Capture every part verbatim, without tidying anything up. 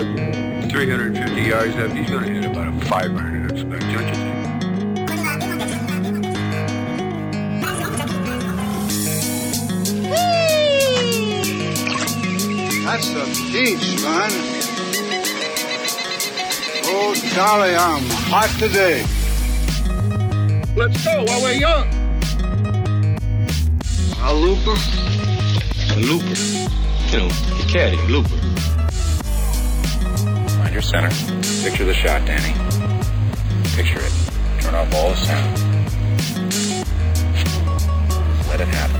three hundred fifty yards up, he's going to hit about a five hundred, I expect, don't you think? That's a piece, man. Oh, Charlie, I'm hot today. Let's go while we're young. A looper? A looper. You know, the caddy, looper. Find your center. Picture the shot, Danny. Picture it. Turn off all the sound. Let it happen.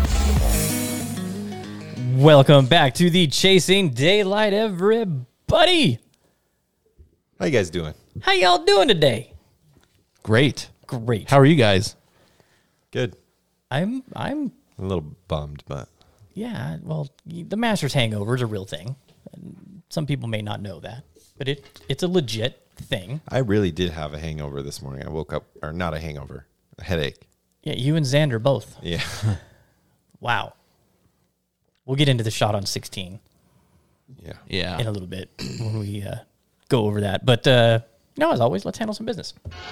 Welcome back to the Chasing Daylight, everybody. How you guys doing? How y'all doing today? Great. Great. How are you guys? Good. I'm, I'm, A little bummed, but yeah, well, the Masters hangover is a real thing. Some people may not know that, but it it's a legit thing. I really did have a hangover this morning. I woke up, or not a hangover, a headache. Yeah, you and Xander both. Yeah. Wow. We'll get into the shot on sixteen Yeah. Yeah. in a little bit when we uh, go over that. But uh, no, as always, let's handle some business.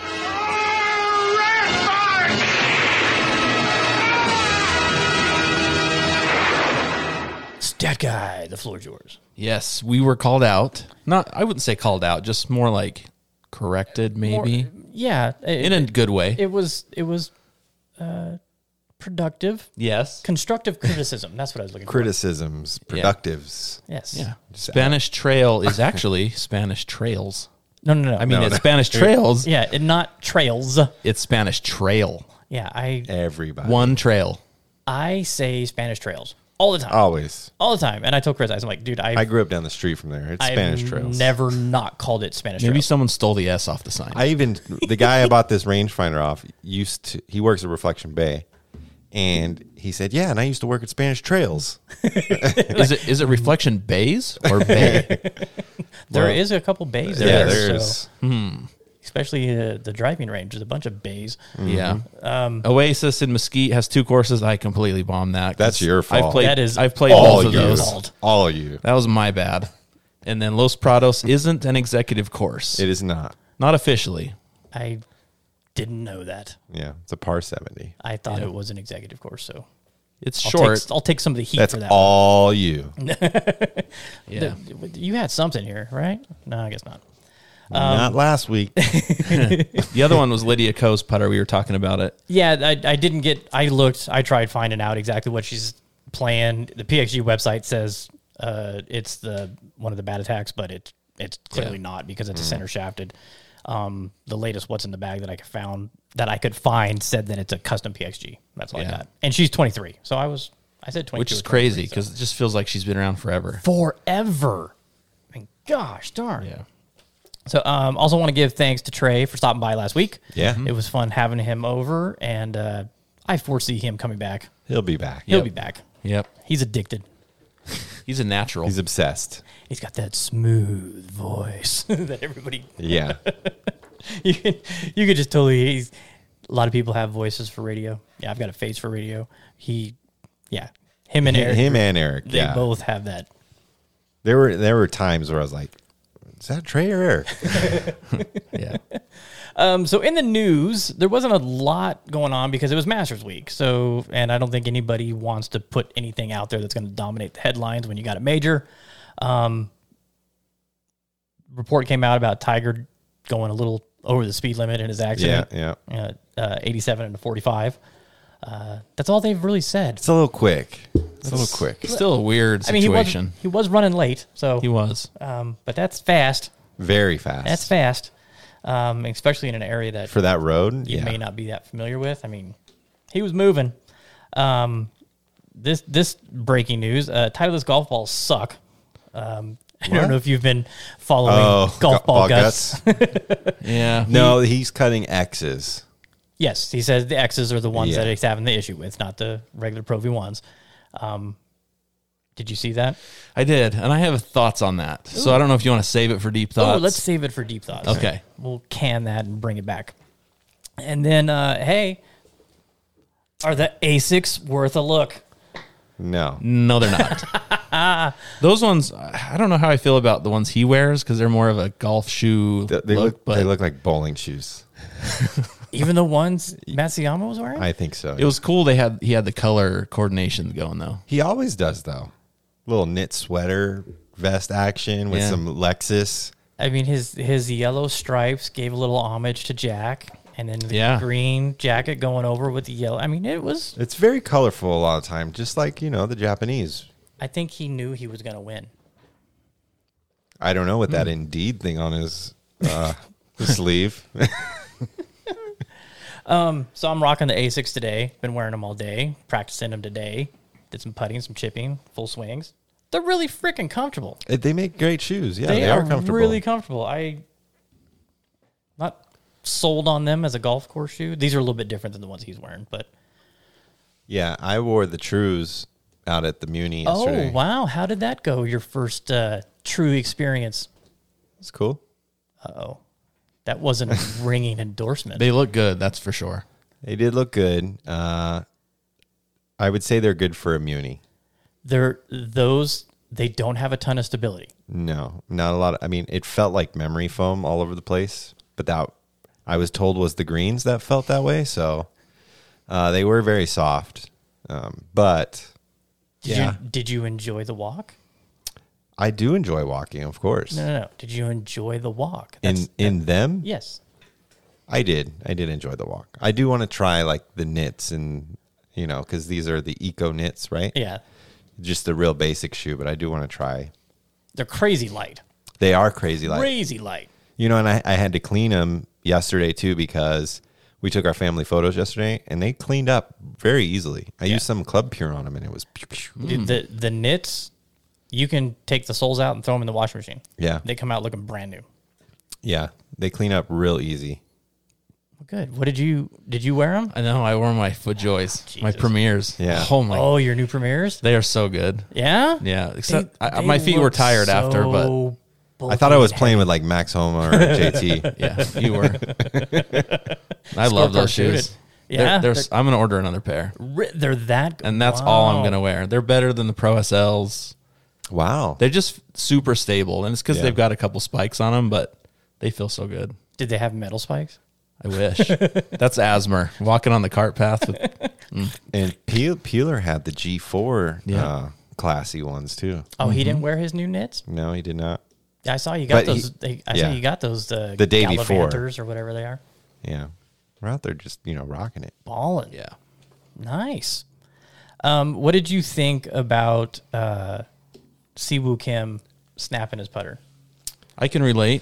Stat Guy, the floor is yours. Yes, we were called out. Not, I wouldn't say called out, just more like corrected, maybe. More- yeah, it, in a good way. it was it was uh, productive, yes. constructive criticism. That's what I was looking Criticisms, productives. for. Yes. Yeah. Spanish Trail is actually Spanish Trails. No, no, no. I mean, No, it's no. Spanish Trails. yeah, it, not trails. It's Spanish Trail. Yeah, I Everybody. One trail. I say Spanish trails all the time. Always. All the time. And I told Chris, I was like, dude, I've, I grew up down the street from there. It's I've Spanish Trails. never not called it Spanish Maybe trails. someone stole the S off the sign. I even, the guy I bought this rangefinder off used to, he works at Reflection Bay. And he said, yeah, and I used to work at Spanish Trails. is it is it Reflection Bays or Bay? There Well, is a couple bays Yeah, there. there's. So, especially uh, the driving range. There's a bunch of bays. Yeah. Um, Oasis in Mesquite has two courses. I completely bombed that. 'cause That's your fault. I've played, That is I've played all both you. of those. fault. All you. That was my bad. And then Los Prados isn't an executive course. It is not. Not officially. I didn't know that. Yeah, it's a par seventy. I thought it was an executive course. So It's I'll short. Take, I'll take some of the heat That's for that. all you. yeah. one. You had something here, right? No, I guess not. Not last week. The other one was Lydia Coe's putter. We were talking about it. Yeah, I, I didn't get. I looked. I tried finding out exactly what she's playing. The P X G website says uh, it's the one of the bad attacks, but it's it's clearly Yeah. not because it's a center shafted. Um, the latest what's in the bag that I could found that I could find said that it's a custom P X G. That's all Yeah. I got. And she's twenty-three, so I was I said twenty-two, Which is or twenty-three, crazy so- because it just feels like she's been around forever. forever. I mean, gosh darn. Yeah. So, um, also want to give thanks to Trey for stopping by last week. Yeah. It was fun having him over, and uh, I foresee him coming back. He'll be back. He'll Yep. be back. Yep. He's addicted. He's a natural. He's obsessed. He's got that smooth voice that everybody Yeah. you can you could just totally. He's, a lot of people have voices for radio. Yeah, I've got a face for radio. He, yeah, him and Eric. Him and Eric. They Yeah. both have that. There were there were times where I was like, is that Trey or Eric? yeah. Um, so in the news, there wasn't a lot going on because it was Masters Week. So, and I don't think anybody wants to put anything out there that's going to dominate the headlines when you got a major. Um, report came out about Tiger going a little over the speed limit in his Yeah, accident. yeah. Uh, uh, eighty-seven and a forty-five. Uh, that's all they've really said. It's a little quick. It's a little quick. Still a weird I mean, he was situation. he was running late, so He was. um, but that's fast. Very fast. That's fast, um, especially in an area that For that road? you Yeah. may not be that familiar with. I mean, he was moving. Um, this this breaking news: uh, Titleist golf balls suck. Um, I don't What? know if you've been following Oh, golf go- ball, ball guts. Yeah. No, he's cutting X's. Yes, he says the X's are the ones Yeah. that he's having the issue with, not the regular Pro V ones. Um, did you see that? I did. And I have thoughts on that. So I don't know if you want to save it for deep thoughts. Oh, let's save it for deep thoughts. Okay. We'll can that and bring it back. And then, uh, hey, are the A S I Cs worth a look? No. No, they're not. Those ones, I don't know how I feel about the ones he wears because they're more of a golf shoe They, they look. look. But They look like bowling shoes. Even the ones Matsuyama was wearing? I think so. it was cool. They had he had the color coordination going though. He always does though. Little knit sweater vest action with Yeah. some Lexus. I mean, his his yellow stripes gave a little homage to Jack, and then the Yeah. green jacket going over with the yellow. I mean, it was. It's very colorful a lot of time, just like you know the Japanese. I think he knew he was going to win. I don't know what Hmm. that Indeed thing on his uh, sleeve. So I'm rocking the Asics today. Been wearing them all day. Practicing them today. Did some putting, some chipping, full swings. They're really freaking comfortable. They make great shoes. Yeah, they, they, are, are comfortable. really comfortable. I not sold on them as a golf course shoe. These are a little bit different than the ones he's wearing, but Yeah, I wore the Trues out at the Muni yesterday. oh wow, how did that go? Your first uh, true experience? It's cool. Uh-oh. That wasn't a ringing endorsement. They look good, that's for sure. They did look good. Uh, I would say they're good for a Muni. They're those they don't have a ton of stability. No, not a lot. Of, I mean, it felt like memory foam all over the place, but that I was told was the greens that felt that way. So uh, they were very soft. Um, but Did yeah, you did you enjoy the walk? I do enjoy walking, of course. No, no, no. Did you enjoy the walk? in That's- in them, yes. I did. I did enjoy the walk. I do want to try like the knits and you know because these are the eco knits, right? Yeah. Just the real basic shoe, but I do want to try. They're crazy light. They are crazy light. Crazy light. You know, and I, I had to clean them yesterday too because we took our family photos yesterday and they cleaned up very easily. I used some Club Pure on them and it was pew, pew. Dude, the the knits, you can take the soles out and throw them in the washing machine. Yeah. They come out looking brand new. Yeah, they clean up real easy. Well, good. What did you did you wear them? I know I wore my FootJoys, my Jesus. premieres. Yeah. Oh my, Oh, your new premieres? they are so good. Yeah. Yeah, except They- I, they my feet were look tired after, but so I thought I was bulky playing and with like Max Homa or J T. yeah, you were. I love those Scorecard suited. shoes. Yeah, They're- they're- they're- I'm gonna order another pair, heavy. They're that good. and that's all I'm Wow. gonna wear. They're better than the Pro S Ls. Wow. They're just super stable, and it's because Yeah. they've got a couple spikes on them, but they feel so good. Did they have metal spikes? I wish. That's asthma. Walking on the cart path with And Peel, Peeler had the G four Yeah. uh, classy ones too. Oh, he didn't wear his new knits? No, he did not. Yeah, I saw you got But he- those. they, I yeah. saw you got those. Uh, The day before. Gallivanters or whatever they are. Yeah. We're out there just, you know, rocking it. Ballin'. yeah. Nice. Um, what did you think about uh, Siwoo Kim snapping his putter? I can relate.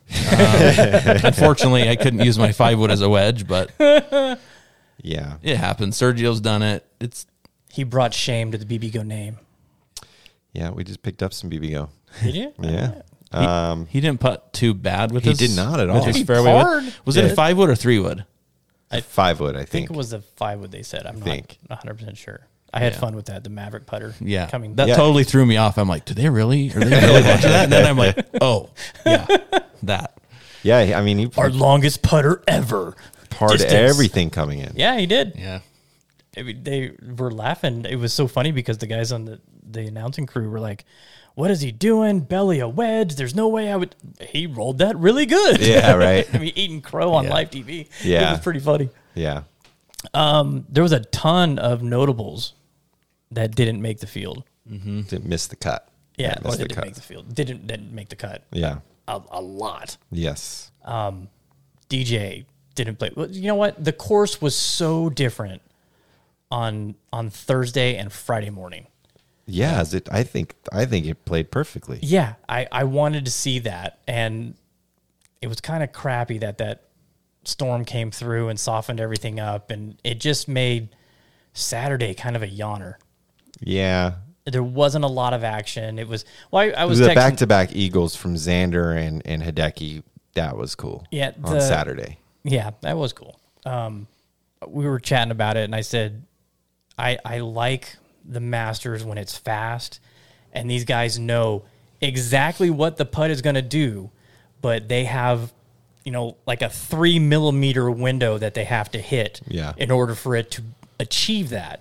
Um, unfortunately, I couldn't use my five wood as a wedge, but Yeah. it happened. Sergio's done it. It's He brought shame to the B B Go name. Yeah, we just picked up some B B Go. Did you? Yeah. he, Um, he didn't putt too bad with He his, did not at with all. his He fairway wood. parred. Was it Yeah. a five wood or three wood? five wood, I I think. think it was the five wood they said. I'm Think. not one hundred percent sure. I had Yeah. fun with that. The Maverick putter. Yeah, Coming. that Yeah. totally threw me off. I'm like, do they really? Are they really watching that? And then I'm like, oh, yeah, that. Yeah, I mean, he Our longest putter ever. parred distance. everything coming in. Yeah, he did. Yeah, I mean, they were laughing. It was so funny because the guys on the, the announcing crew were like, what is he doing? Belly a wedge. There's no way I would. He rolled that really good. Yeah, right. I mean, eating crow on Yeah. live T V. It Yeah. was pretty funny. Yeah. There was a ton of notables that didn't make the field. Didn't miss the cut. Yeah, Missed or the didn't cut. make the field. Didn't didn't make the cut. Yeah. A, a lot. Yes. D J didn't play. Well, you know what? The course was so different on on Thursday and Friday morning. Yeah, as it, I think I think it played perfectly. Yeah, I, I wanted to see that, and it was kind of crappy that that storm came through and softened everything up, and it just made Saturday kind of a yawner. Yeah. There wasn't a lot of action. It was well, I, I It was was the texting- back-to-back Eagles from Xander and, and Hideki. That was cool. Yeah, on the- Saturday. Yeah, that was cool. Um, we were chatting about it, and I said, I I like the Masters when it's fast, and these guys know exactly what the putt is going to do, but they have, you know, like a three millimeter window that they have to hit Yeah. in order for it to achieve that.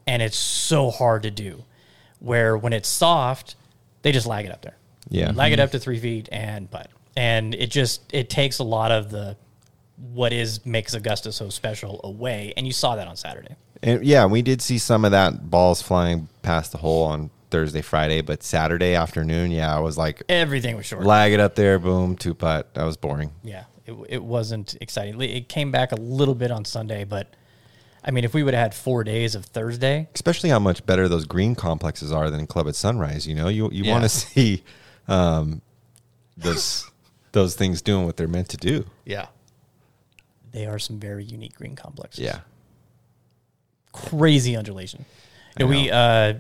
and it's so hard to do. Where when it's soft, they just lag it up there. Yeah. Lag it up to three feet and putt. And it just, it takes a lot of the, what is, makes Augusta so special away. And you saw that on Saturday. And yeah, we did see some of that balls flying past the hole on Thursday, Friday, but Saturday afternoon, yeah, I was like, Everything was short. lag it up there, boom, two putt. That was boring. Yeah, it, it wasn't exciting. It came back a little bit on Sunday, but I mean, if we would have had four days of Thursday, Especially how much better those green complexes are than Club at Sunrise. You know, you you Yeah. want to see um, those those things doing what they're meant to do. Yeah. they are some very unique green complexes. Yeah. Crazy undulation. You know, we, uh,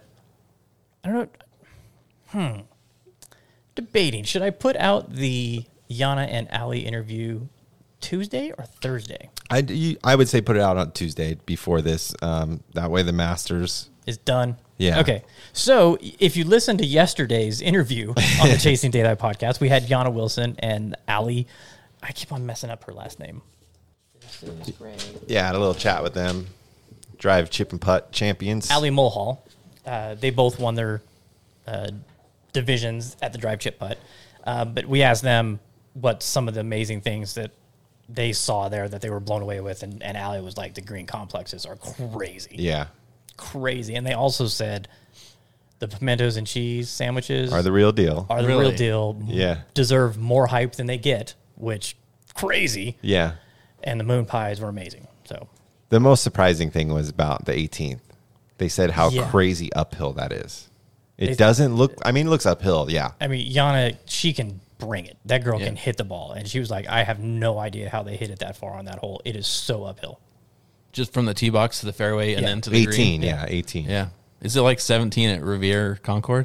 I don't know. Hmm. Debating. Should I put out the Yana and Ali interview Tuesday or Thursday? I, you, I would say put it out on Tuesday before this. Um, that way the Masters. Is done. Yeah. Okay. So if you listen to yesterday's interview on the Chasing Daylight podcast, we had Yana Wilson and Ali. I keep on messing up her last name. This is great. Yeah, had a little chat with them. Drive chip and putt champions. Ali Mulhall. Uh, they both won their uh, divisions at the drive chip putt. Uh, but we asked them what some of the amazing things that they saw there that they were blown away with. And, and Ali was like, the green complexes are crazy. Yeah. Crazy. And they also said the pimentos and cheese sandwiches Are the real deal. are the Really? real deal. Yeah. Deserve more hype than they get, which crazy. Yeah. And the moon pies were amazing. So The most surprising thing was about the eighteenth. They said how Yeah. crazy uphill that is. It They- doesn't look, I mean, it looks uphill, yeah. I mean, Yana, she can bring it. That girl Yeah. can hit the ball. And she was like, I have no idea how they hit it that far on that hole. It is so uphill. Just from the tee box to the fairway and Yeah. then to the eighteen, green. yeah, eighteen. Yeah. Is it like seventeen at Riviere Concord?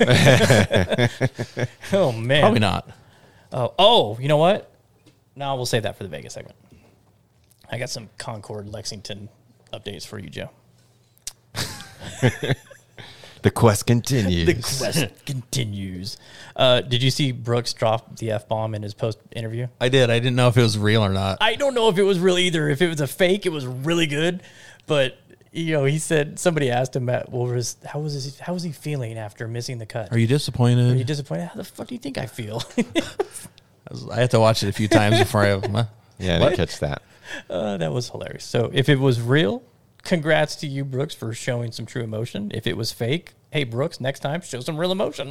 Oh, man. Probably not. Oh, oh, you know what? No, we'll save that for the Vegas segment. I got some Concord Lexington updates for you, Joe. The quest continues. The quest continues. Uh, did you see Brooks drop the F-bomb in his post-interview? I did. I didn't know if it was real or not. I don't know if it was real either. If it was a fake, it was really good. But, you know, he said, somebody asked him, at, well, was, how, was his, how was he feeling after missing the cut? Are you disappointed? Are you disappointed? How the fuck do you think I feel? I, was- I had to watch it a few times before I. Huh? Yeah, I What? didn't catch that. uh, that was hilarious. So if it was real, congrats to you, Brooks, for showing some true emotion. If it was fake, hey, Brooks, next time, show some real emotion.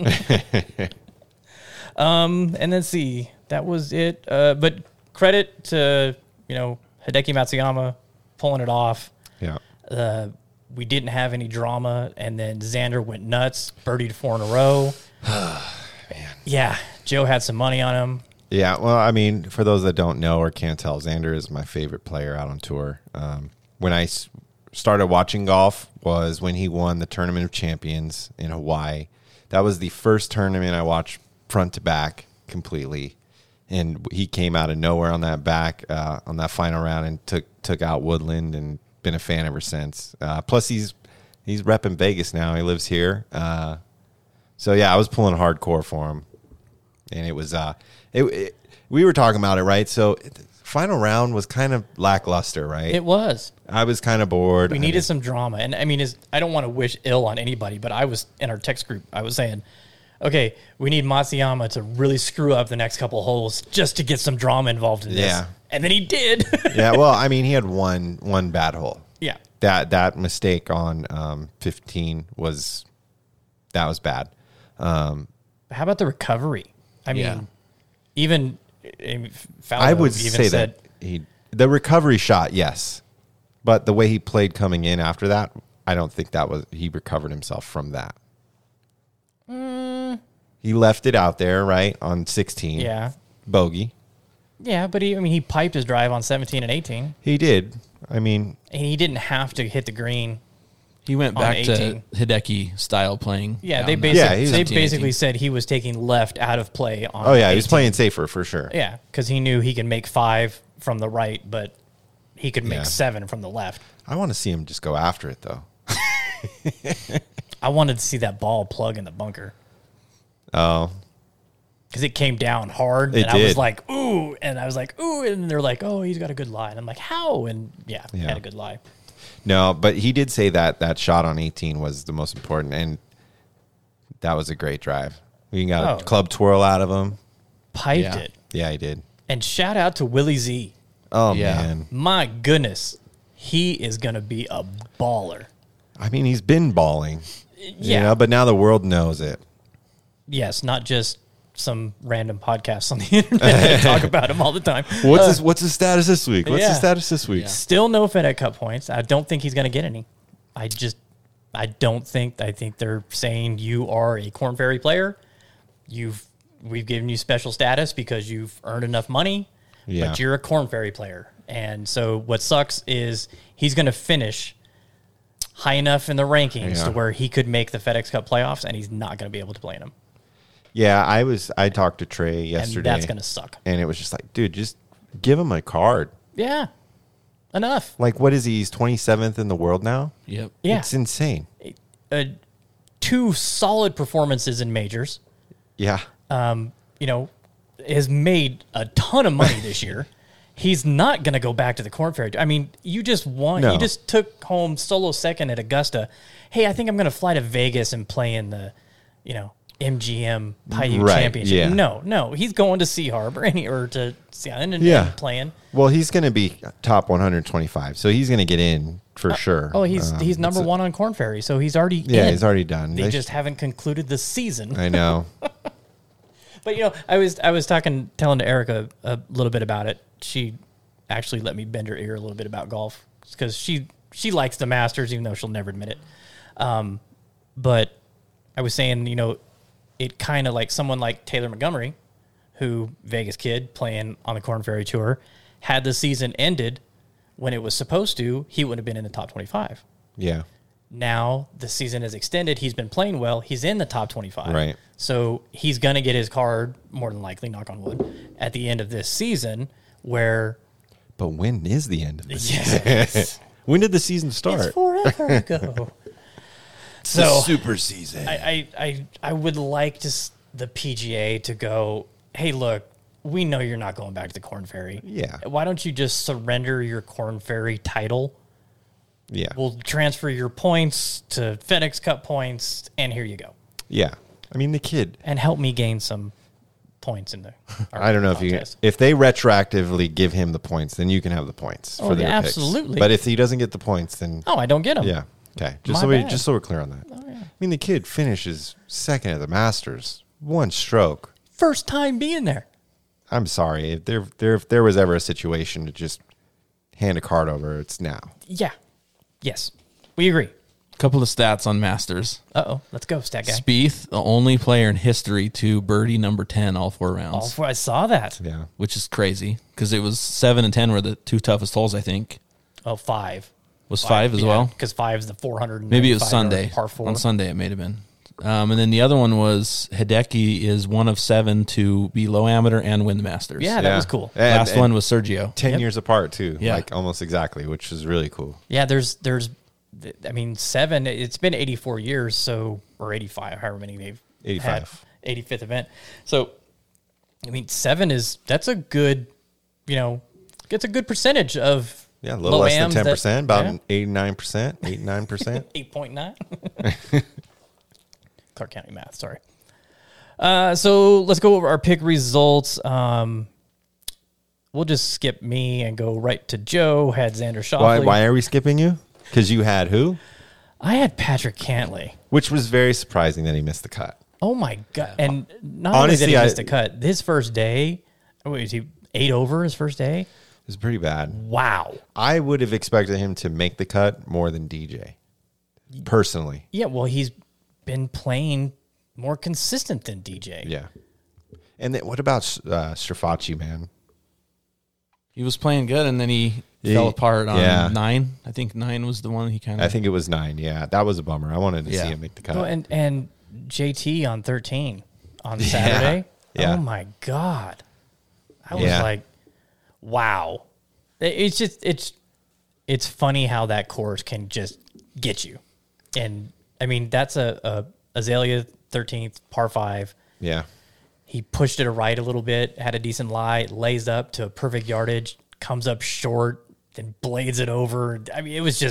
um, and then see, that was it. Uh, but credit to, you know, Hideki Matsuyama pulling it off. Yeah. Uh, we didn't have any drama, and then Xander went nuts, birdied four in a row. Man. Yeah, Joe had some money on him. Yeah, well, I mean, for those that don't know or can't tell, Xander is my favorite player out on tour. Um, when I s- started watching golf was when he won the Tournament of Champions in Hawaii. That was the first tournament I watched front to back completely, and he came out of nowhere on that back uh, on that final round and took took out Woodland, and been a fan ever since. Uh, plus, he's he's repping Vegas now. He lives here, uh, so yeah, I was pulling hardcore for him. And it was, uh, it, it, we were talking about it, right? So it, final round was kind of lackluster, right? It was. I was kind of bored. We I needed mean, some drama. And I mean, is I don't want to wish ill on anybody, but I was in our text group. I was saying, okay, we need Matsuyama to really screw up the next couple holes just to get some drama involved in this. Yeah. And then he did. yeah, well, I mean, he had one one bad hole. Yeah. That that mistake on um, fifteen was that was bad. Um, How about the recovery? I mean, Yeah. even I, I would even say said, that he the recovery shot, yes, but the way he played coming in after that, I don't think that was he recovered himself from that. Mm. He left it out there, right, on sixteen. Yeah. Bogey. Yeah, but he, I mean, he piped his drive on seventeen and eighteen, He did. I mean, and he didn't have to hit the green. He went On back eighteen. to Hideki style playing. Yeah, down they that basically Yeah, he's they seventeen, basically eighteen. said he was taking left out of play on. oh yeah, he was eighteen. playing safer for sure. Yeah, because he knew he could make five from the right, but he could make Yeah. seven from the left. I want to see him just go after it though. I wanted to see that ball plug in the bunker Oh, because it came down hard, It and I was did. like, "Ooh!" and I was like, "Ooh!" and they're like, "Oh, he's got a good lie," and I'm like, "How?" and yeah, he Yeah. had a good lie. No, but he did say that that shot on eighteen was the most important, and that was a great drive. We got Oh. a club twirl out of him. Piped Yeah. it. Yeah, he did. And shout out to Willie Z. Oh, Yeah. man. My goodness. He is going to be a baller. I mean, he's been balling. Yeah. You know, but now the world knows it. Yes, not just some random podcasts on the internet that talk about him all the time. What's Uh, his What's his status this week? What's yeah. his status this week? Still no FedEx Cup points. I don't think he's going to get any. I just, I don't think. I think they're saying you are a Corn Ferry player. You've, we've given you special status because you've earned enough money, Yeah. but you're a Corn Ferry player. And so what sucks is he's going to finish high enough in the rankings Yeah. to where he could make the FedEx Cup playoffs, and he's not going to be able to play in them. Yeah, I was. I talked to Trey And yesterday, that's going to suck. and it was just like, dude, just give him a card. Yeah, enough. Like, what is he? He's twenty-seventh in the world now. Yep. Yeah, It's insane. uh, two solid performances in majors. Yeah. You know, has made a ton of money this year. He's not going to go back to the Corn Ferry. I mean, you just won. No. You just took home solo second at Augusta. Hey, I think I'm going to fly to Vegas and play in the, you know, M G M Paiute Right, Championship. yeah. No, no, he's going to Sea Harbor and he, or to Sea Island and, Yeah. and playing. Well, he's going to be top one hundred twenty-five, so he's going to get in for sure. Oh, he's Um, he's number it's a- one on Corn Ferry, so he's already Yeah, in. he's already done. They They just sh- haven't concluded the season. I know. But you know, I was I was talking, telling to Erica a little bit about it. She actually let me bend her ear a little bit about golf because she she likes the Masters, even though she'll never admit it. Um, but I was saying, you know, it kind of like someone like Taylor Montgomery, who Vegas kid playing on the Corn Ferry Tour, had the season ended when it was supposed to, he would have been in the top twenty-five. Yeah. Now the season is extended. He's been playing well. He's in the top twenty-five. Right. So he's going to get his card, more than likely, knock on wood, at the end of this season where. But when is the end of this? Yes. When did the season It's start? forever ago. So super season. I, I, I, I would like to s- the P G A to go, hey, look, we know you're not going back to the Corn Ferry. Yeah. Why don't you just surrender your Corn Ferry title? yeah. We'll transfer your points to FedEx Cup points, and here you go. yeah. I mean, the kid. And help me gain some points in the. I don't know if you contest. if they retroactively give him the points, then you can have the points Oh, for their yeah, picks. absolutely. But if he doesn't get the points, then Oh, I don't get them. yeah. Okay. Just My so we bad. just so we're clear on that. I mean, the kid finishes second at the Masters, one stroke. First time being there. I'm sorry if there there if there was ever a situation to just hand a card over, it's now. Yeah. Yes. We agree. Couple of stats on Masters. Uh oh. Let's go, stat guy. Spieth, the only player in history to birdie number ten all four rounds, All four, I saw that. Yeah. which is crazy because it was seven and ten were the two toughest holes. I think Oh, five. was five, as well. Because five's the four hundred. Maybe it was Sunday. Par four. On Sunday, it may have been. Um, and then the other one was Hideki is one of seven to be low amateur and win the Masters. Yeah, that Yeah. was cool. And- Last and one was Sergio. ten Yep. years apart too. Yeah. Like almost exactly, which is really cool. Yeah, there's, there's, I mean, seven, it's been eighty-four years, so, or eighty-five, however many they've had. eighty-five. eighty-fifth event. So, I mean, seven is, that's a good, you know, it's a good percentage of Yeah, a little low less than ams ten that- percent, about yeah. eighty-nine percent, eight nine percent. eight point nine. Clark County math, sorry. Uh, so let's go over our pick results. Um, we'll just skip me and go right to Joe. Had Xander Schauffele. Why why are we skipping you? Because you had who? I had Patrick Cantlay. Which was very surprising that he missed the cut. Oh my god! And not Honestly, only did he I- miss the cut, his first day, what was he eight over his first day? It was pretty bad. Wow. I would have expected him to make the cut more than D J. Personally. Yeah. Well, he's been playing more consistent than D J. Yeah. And then what about uh, Strafaci, man? He was playing good, and then he He- fell apart on yeah. nine. I think nine was the one he kind I of. think it was nine. Yeah, that was a bummer. I wanted to Yeah. see him make the cut. Oh, and and J T on thirteen on Saturday. Yeah. Oh my god! I was Yeah. like, wow. It- It's just it's it's funny how that course can just get you. And I mean that's a, a Azalea thirteenth par five. yeah. He pushed it a right a little bit, had a decent lie, lays up to perfect yardage, comes up short, then blades it over. I mean, it was just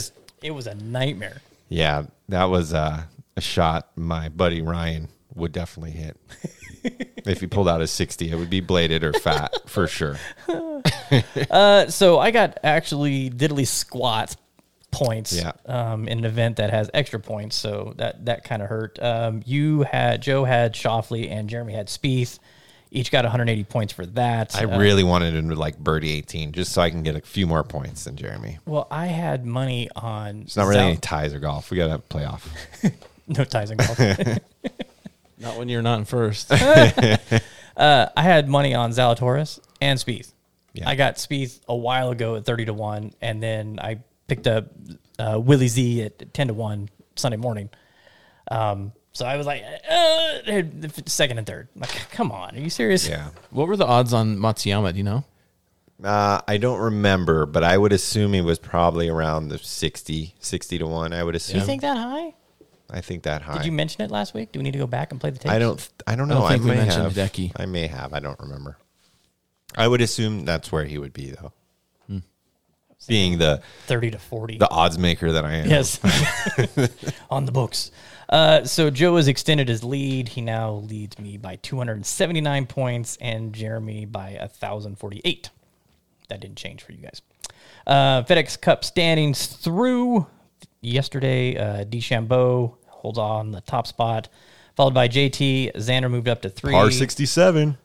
It was a nightmare. Yeah, that was uh, a shot my buddy Ryan would definitely hit. If he pulled out a sixty, it would be bladed or fat for sure. Uh, so I got actually diddly squat points Yeah. um, in an event that has extra points, so that that kind of hurt. Um, you had Joe had Shoffley and Jeremy had Spieth. Each got one hundred eighty points for that. I Uh, really wanted him to like birdie eighteen just so I can get a few more points than Jeremy. well, I had money on. It's not really any ties or golf. We got to play off. No ties in golf. Not when you're not in first. uh, I had money on Zalatoris and Spieth. Yeah. I got Spieth a while ago at thirty to one, and then I picked up uh, Willie Z at ten to one Sunday morning. Um, so I was like, uh, second and third. I'm like, come on, are you serious? Yeah. What were the odds on Matsuyama? Do you know? Uh, I don't remember, but I would assume he was probably around the sixty, sixty to one. I would Do assume. you think that high? I think that high. Did you mention it last week? Do we need to go back and play the tapes? I don't. I don't know. I don't think we may mentioned have. Hideki. I may have. I don't remember. I would assume that's where he would be, though. Hmm. Being the thirty to forty. the odds maker that I am. Yes, on the books. Uh, so Joe has extended his lead. He now leads me by two hundred seventy-nine points and Jeremy by one thousand forty-eight. That didn't change for you guys. Uh, FedEx Cup standings through yesterday. Uh, DeChambeau holds on the top spot, followed by J T. Xander moved up to three. Par sixty-seven.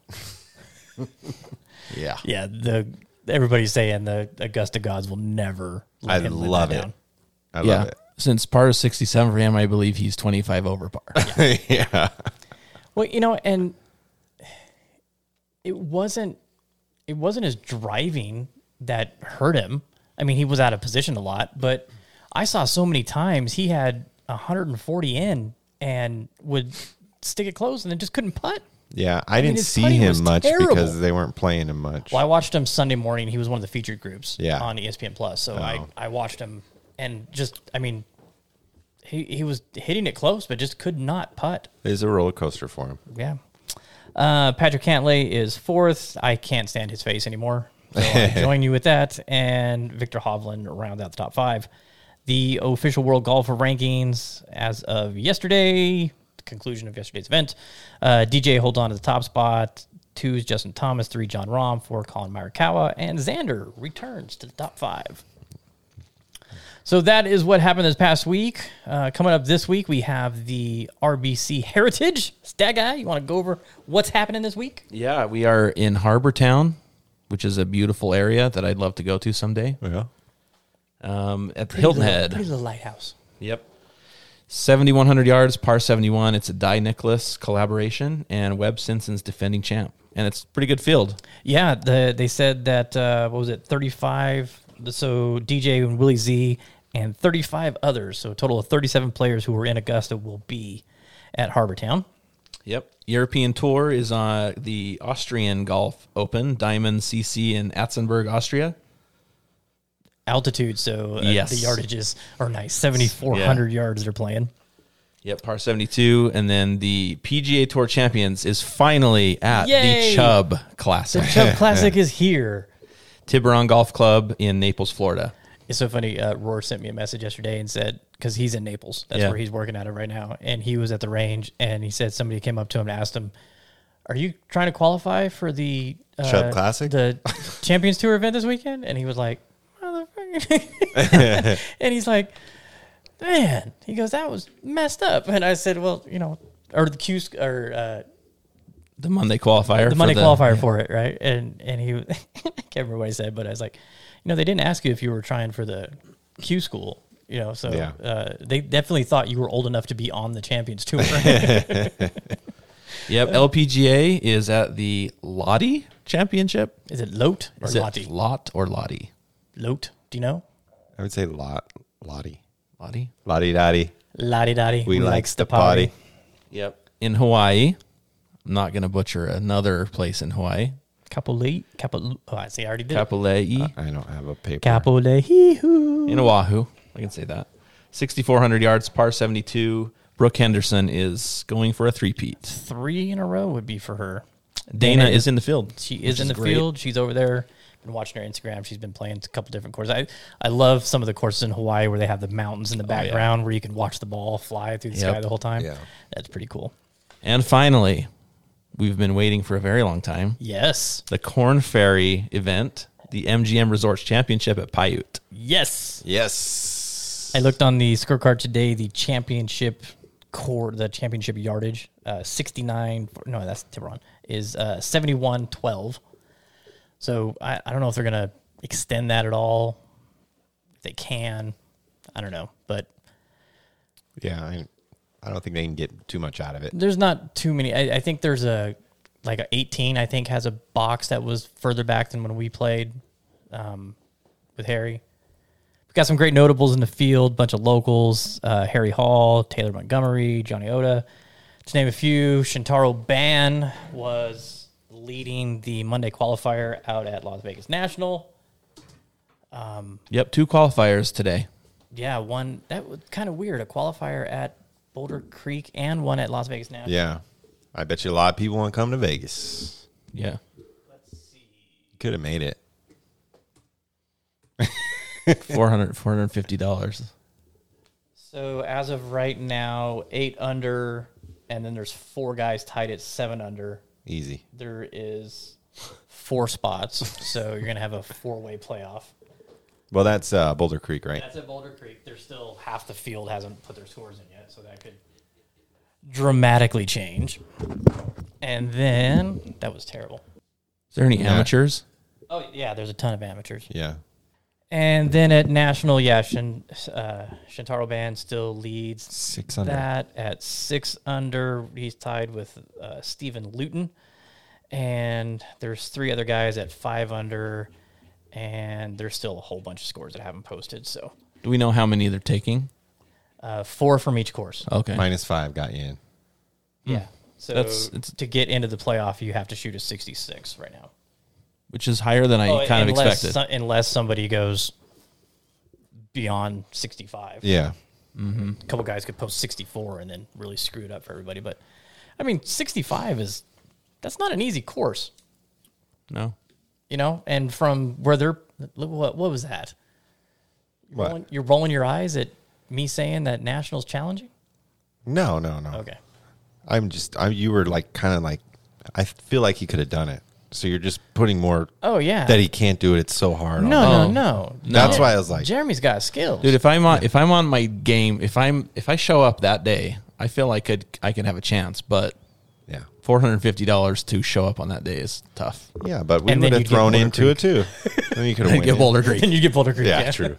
Yeah. Yeah, the everybody's saying the Augusta gods will never let I him live love that it. down. I yeah. love it. Since par is sixty-seven for him, I believe he's twenty-five over par. Yeah. Well, you know, and it wasn't it wasn't his driving that hurt him. I mean, he was out of position a lot, but I saw so many times he had one hundred forty in and would stick it close and then just couldn't putt. Yeah. I, mean, didn't his see putting him was much terrible. because they weren't playing him much. Well, I watched him Sunday morning. He was one of the featured groups Yeah. on E S P N Plus. So I, Oh. I watched him and just, I mean, he, he was hitting it close, but just could not putt. It was a roller coaster for him. Yeah. Uh, Patrick Cantlay is fourth. I can't stand his face anymore. So I join you with that. And Victor Hovland round out the top five. The official World Golfer rankings as of yesterday, the conclusion of yesterday's event. Uh, D J holds on to the top spot. Two is Justin Thomas. Three, John Rahm. Four, Colin Morikawa. And Xander returns to the top five. So that is what happened this past week. Uh, coming up this week, we have the R B C Heritage. Stag Guy, you want to go over what's happening this week? Yeah, we are in Harbor Town, which is a beautiful area that I'd love to go to someday. Yeah. Um, at the Pretty Hilton little- Head. Pretty little lighthouse. Yep. seventy-one hundred yards, par seventy-one. It's a Di Nicholas collaboration and Webb Simpson's defending champ. And it's a pretty good field. Yeah, the, they said that, uh, what was it, thirty-five? So D J and Willie Z and thirty-five others. So a total of thirty-seven players who were in Augusta will be at Harbor Town. Yep. European Tour is on the Austrian Golf Open, Diamond C C in Atzenberg, Austria. Altitude, so uh, Yes. the yardages are nice. seventy-four hundred yards they're playing. Yep, par seventy-two. And then the P G A Tour Champions is finally at Yay! the Chubb The Classic. Chubb Classic is here. Tiburon Golf Club in Naples, Florida. It's so funny. Uh, Roar sent me a message yesterday and said, because he's in Naples, that's Yeah. where he's working out of right now, and he was at the range, and he said somebody came up to him and asked him, "Are you trying to qualify for the uh, Chubb Classic? the Champions Tour event this weekend?" And he was like, "Motherfucker!" And he's like, "Man," he goes, "that was messed up." And I said, "Well, you know, or the Q or uh, The Monday qualifier. the for Monday qualifier for it, right?" And and he, I can't remember what he said, but I was like, you know, they didn't ask you if you were trying for the Q school, you know, so Yeah. uh, they definitely thought you were old enough to be on the Champions Tour. Yep, L P G A is at the Lottie Championship. Is it Lote or Is it Lottie? Lot or Lottie? Lote, do you know? I would say lot, Lottie. Lottie. Lottie Dottie. Lottie Dottie. We who likes the the potty. Yep. In Hawaii. I'm not going to butcher another place in Hawaii. Kapolei. Kapol. Oh, I see. I already did. it. Kapolei. I don't have a paper. Kapolei. In Oahu. I can say that. sixty-four hundred yards, par seventy-two. Brooke Henderson is going for a three-peat. Three in a row would be for her. Dana, Dana is in the field. She is which in the great. field. She's over there been watching her Instagram. She's been playing a couple different courses. I, I love some of the courses in Hawaii where they have the mountains in the background where you can watch the ball fly through the Yep. sky the whole time. Yeah. That's pretty cool. And finally, we've been waiting for a very long time. Yes. The Corn Ferry event, the M G M Resorts Championship at Paiute. Yes. Yes. I looked on the scorecard today, the championship core, the championship yardage, uh, sixty-nine, no, that's Tiburon, is uh, seventy-one twelve. So I, I don't know if they're going to extend that at all. If they can, I don't know. But Yeah, I, I don't think they can get too much out of it. there's not too many. I, I think there's a, like a eighteen, I think, has a box that was further back than when we played um, with Harry. We got some great notables in the field, bunch of locals, uh, Harry Hall, Taylor Montgomery, Johnny Oda, to name a few. Shintaro Ban was leading the Monday qualifier out at Las Vegas National. Yep, two qualifiers today. Yeah, one, that was kind of weird, a qualifier at Boulder Creek and one at Las Vegas National. Yeah. I bet you a lot of people want to come to Vegas. Yeah. Could have made it. four hundred, four hundred fifty dollars. So as of right now, eight under, and then there's four guys tied at seven under. Easy. There is four spots, so you're gonna have a four-way playoff. Well, that's uh, Boulder Creek, right? That's at Boulder Creek. There's still half the field hasn't put their scores in yet, so that could dramatically change. And then that was terrible. Is there any Yeah. amateurs? Oh yeah, there's a ton of amateurs. Yeah. And then at National, yeah, Shin, uh, Shintaro Band still leads Six under. that at six under. He's tied with uh, Stephen Luton. And there's three other guys at five under. And there's still a whole bunch of scores that haven't posted. So Do we know how many they're taking? uh, four from each course. Okay. Minus five got you in. Yeah. So That's- it's- to get into the playoff, you have to shoot a sixty-six right now. Which is higher than I Oh, kind of unless, expected. so- unless somebody goes beyond sixty-five. Yeah. A couple guys could post sixty-four and then really screw it up for everybody. But I mean, sixty-five is that's not an easy course, No. you know. And from where they're look, what what was that? You're What? rolling, you're rolling your eyes at me saying that National's challenging. No, no, no. Okay, I'm just, I, you were like, kind of like, I feel like he could have done it. So you're just putting more oh yeah, that he can't do it. It's so hard. no, on no, him. no, That's no. why I was like, Jeremy's got skills, Dude, if I'm on if I'm on my game, if I'm if I show up that day, I feel I could I could have a chance, but yeah. four hundred fifty dollars to show up on that day is tough. Yeah, but we And would then have you'd get thrown Boulder into it too. Then you could have Get Boulder Creek. and you get Boulder Creek. Yeah, true.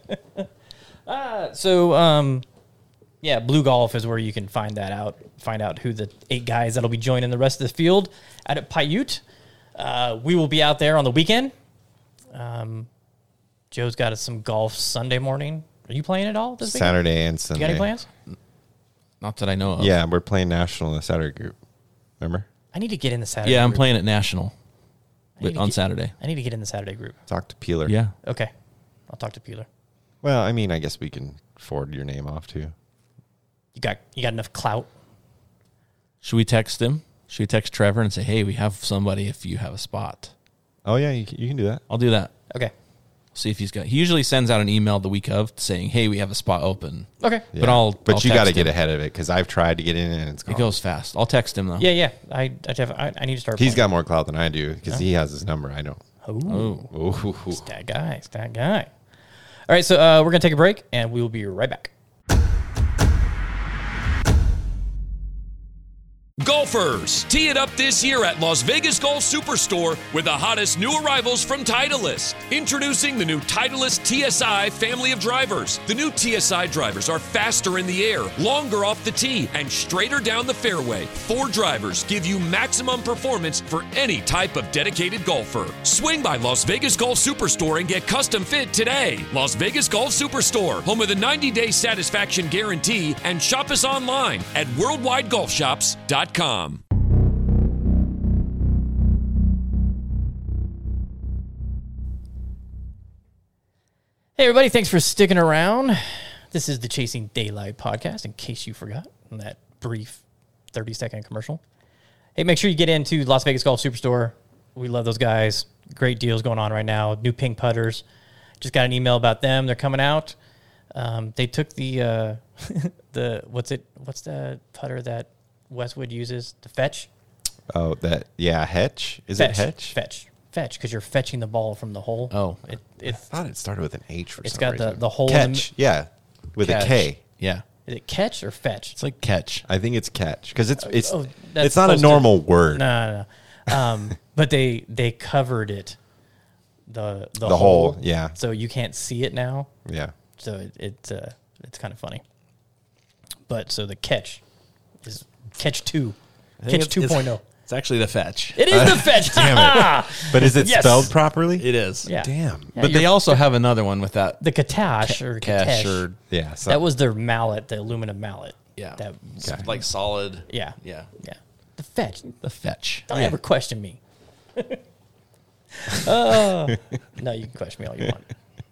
So, um, yeah, Blue Golf is where you can find that out. Find out who the eight guys that'll be joining the rest of the field out at Paiute. Uh, we will be out there on the weekend. Um, Joe's got us some golf Sunday morning. Are you playing at all this weekend? Saturday and You Sunday. got any plans? Not that I know of. Yeah, we're playing national in the Saturday group. Remember? I need to get in the Saturday. Yeah, I'm group. playing at National I need with, to on get- Saturday. I need to get in the Saturday group. Talk to Peeler. Yeah. Okay, I'll talk to Peeler. Well, I mean, I guess we can forward your name off too. You got you got enough clout? Should we text him? Should we text Trevor and say, hey, we have somebody if you have a spot? Oh yeah, you, can- you can do that. I'll do that. Okay, See if he's got. He usually sends out an email the week of saying, hey, we have a spot open. okay. But I'll- But I'll you got to text get him. ahead of it because I've tried to get in and it's gone. It goes fast. I'll text him though. Yeah, yeah. I I, have, I, I need to start. He's playing. got more clout than I do because he has his number. I don't. Ooh. Oh. Ooh. That guy, that guy. All right, so uh, we're going to take a break, and we will be right back. Golfers, tee it up this year at Las Vegas Golf Superstore with the hottest new arrivals from Titleist. Introducing the new Titleist T S I family of drivers. The new T S I drivers are faster in the air, longer off the tee, and straighter down the fairway. Four drivers give you maximum performance for any type of dedicated golfer. Swing by Las Vegas Golf Superstore and get custom fit today. Las Vegas Golf Superstore, home of the ninety-day satisfaction guarantee, and shop us online at worldwide golf shops dot com. Hey, everybody, thanks for sticking around. This is the Chasing Daylight podcast, in case you forgot in that brief thirty-second commercial. Hey, make sure you get into Las Vegas Golf Superstore. We love those guys. Great deals going on right now. New pink putters. Just got an email about them. They're coming out. Um, they took the uh, the what's it? What's the putter that Westwood uses? The fetch. Oh, that yeah, Hetch. Is fetch, it Hetch? Fetch, fetch, because you're fetching the ball from the hole. Oh. it I it thought it started with an H for it's some got the reason. the hole. In the, Catch, yeah, with Catch. a K. Yeah. is it catch or fetch? It's like catch. I think it's catch because it's it's oh, that's it's not a supposed to- normal word. No, no, no. Um, but they they covered it. The the, The hole, hole, yeah. So you can't see it now. Yeah, So it, it uh, it's kind of funny. But so the catch is catch two, I think catch it's- two it's- point oh. It's actually the fetch. It is the fetch. damn it. But is it Yes. spelled properly? It is. Yeah. Damn. Yeah, But they you're- also have another one with that the Katash or cash Katash. or Yeah, so, That was their mallet, the aluminum mallet. yeah, That, It's like solid. yeah. Yeah. Yeah. The fetch. The fetch. Don't ever question me. Oh. No, you can question me all you want.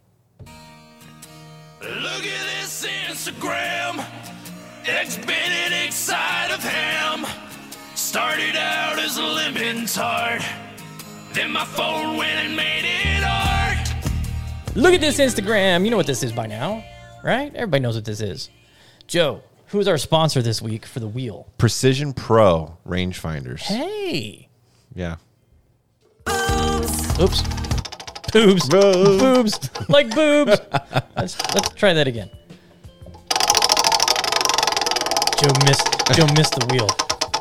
Look at this Instagram. Eggs Benedict side of ham. Started out as a lemon tart. Then my phone went and made it art. Look at this Instagram. You know what this is by now, right? Everybody knows what this is. Joe, who's our sponsor this week for the wheel? Precision Pro rangefinders. Hey. Yeah. Oops. Boobs. Boobs. Like boobs. Let's let's try that again. Joe missed Joe missed the wheel.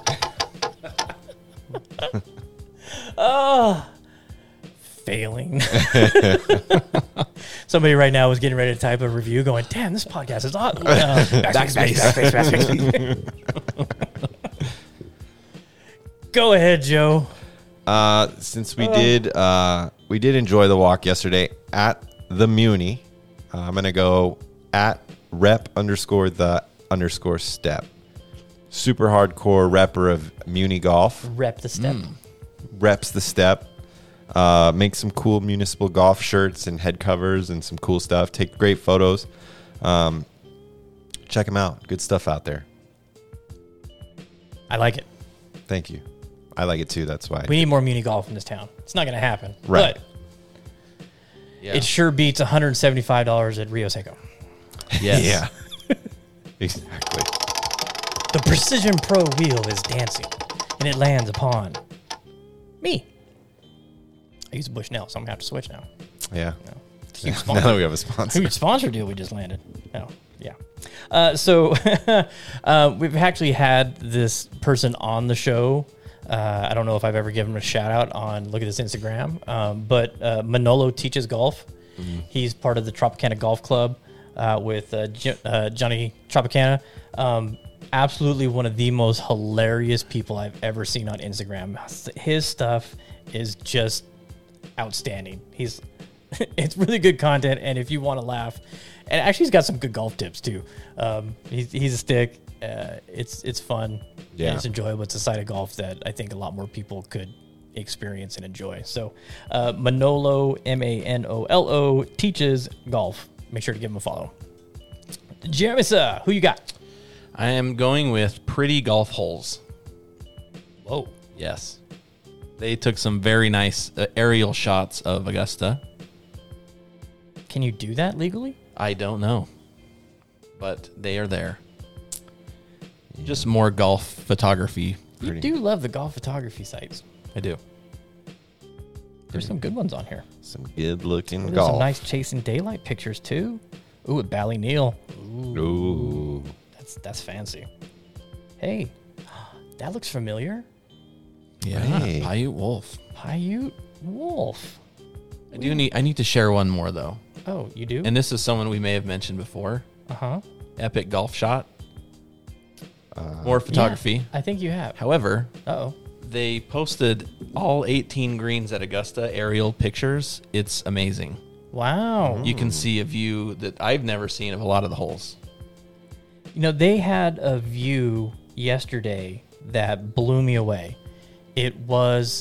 Oh, failing. Somebody right now is getting ready to type a review going, damn, this podcast is awesome. Uh, backspace, backspace, backspace, backspace. Go ahead, Joe. Uh, since we did uh, we did enjoy the walk yesterday at the Muni, uh, I'm gonna go at rep underscore the underscore step. Super hardcore repper of Muni golf. Rep the step. Reps the step. Uh, make some cool municipal golf shirts and head covers and some cool stuff. Take great photos. Um, check them out. Good stuff out there. I like it. Thank you. I like it too. That's why. We need more muni golf in this town. It's not going to happen. Right. But Yeah. it sure beats one hundred seventy-five dollars at Rio Seco. Yes. Yeah. Exactly. The Precision Pro wheel is dancing, and it lands upon me. I use a Bushnell, so I'm going to have to switch now. Yeah. Huge Now sponsor. that we have a sponsor. Huge sponsor deal we just landed. Oh, yeah. Uh, so uh, we've actually had this person on the show. Uh, I don't know if I've ever given him a shout out on look at this Instagram, um, but uh, Manolo teaches golf. Mm-hmm. He's part of the Tropicana Golf Club uh, with uh, J- uh, Johnny Tropicana. Um, absolutely one of the most hilarious people I've ever seen on Instagram. His stuff is just outstanding. He's it's really good content, and if you want to laugh, and actually he's got some good golf tips too. Um, he's he's a stick. Uh, it's it's fun. Yeah. And it's enjoyable. It's a side of golf that I think a lot more people could experience and enjoy. So uh, Manolo, M A N O L O, teaches golf. Make sure to give him a follow. Jeremy, sir, who you got? I am going with Pretty Golf Holes. Whoa. Yes. They took some very nice uh, aerial shots of Augusta. Can you do that legally? I don't know, but they are there. Just more golf photography. You do love the golf photography sites. I do. There's some good ones on here. Some good looking There's golf. some nice chasing daylight pictures too. Ooh, at Ballyneal. Ooh, Ooh. that's that's fancy. Hey, that looks familiar. Yeah, Hey. Paiute Wolf. Paiute Wolf. I do need. I need to share one more though, Oh, you do? and this is someone we may have mentioned before. uh huh. Epic Golf Shot. More photography. I think you have. However, Uh oh. they posted all eighteen greens at Augusta aerial pictures. It's amazing. Wow. You can see a view that I've never seen of a lot of the holes. You know, they had a view yesterday that blew me away. It was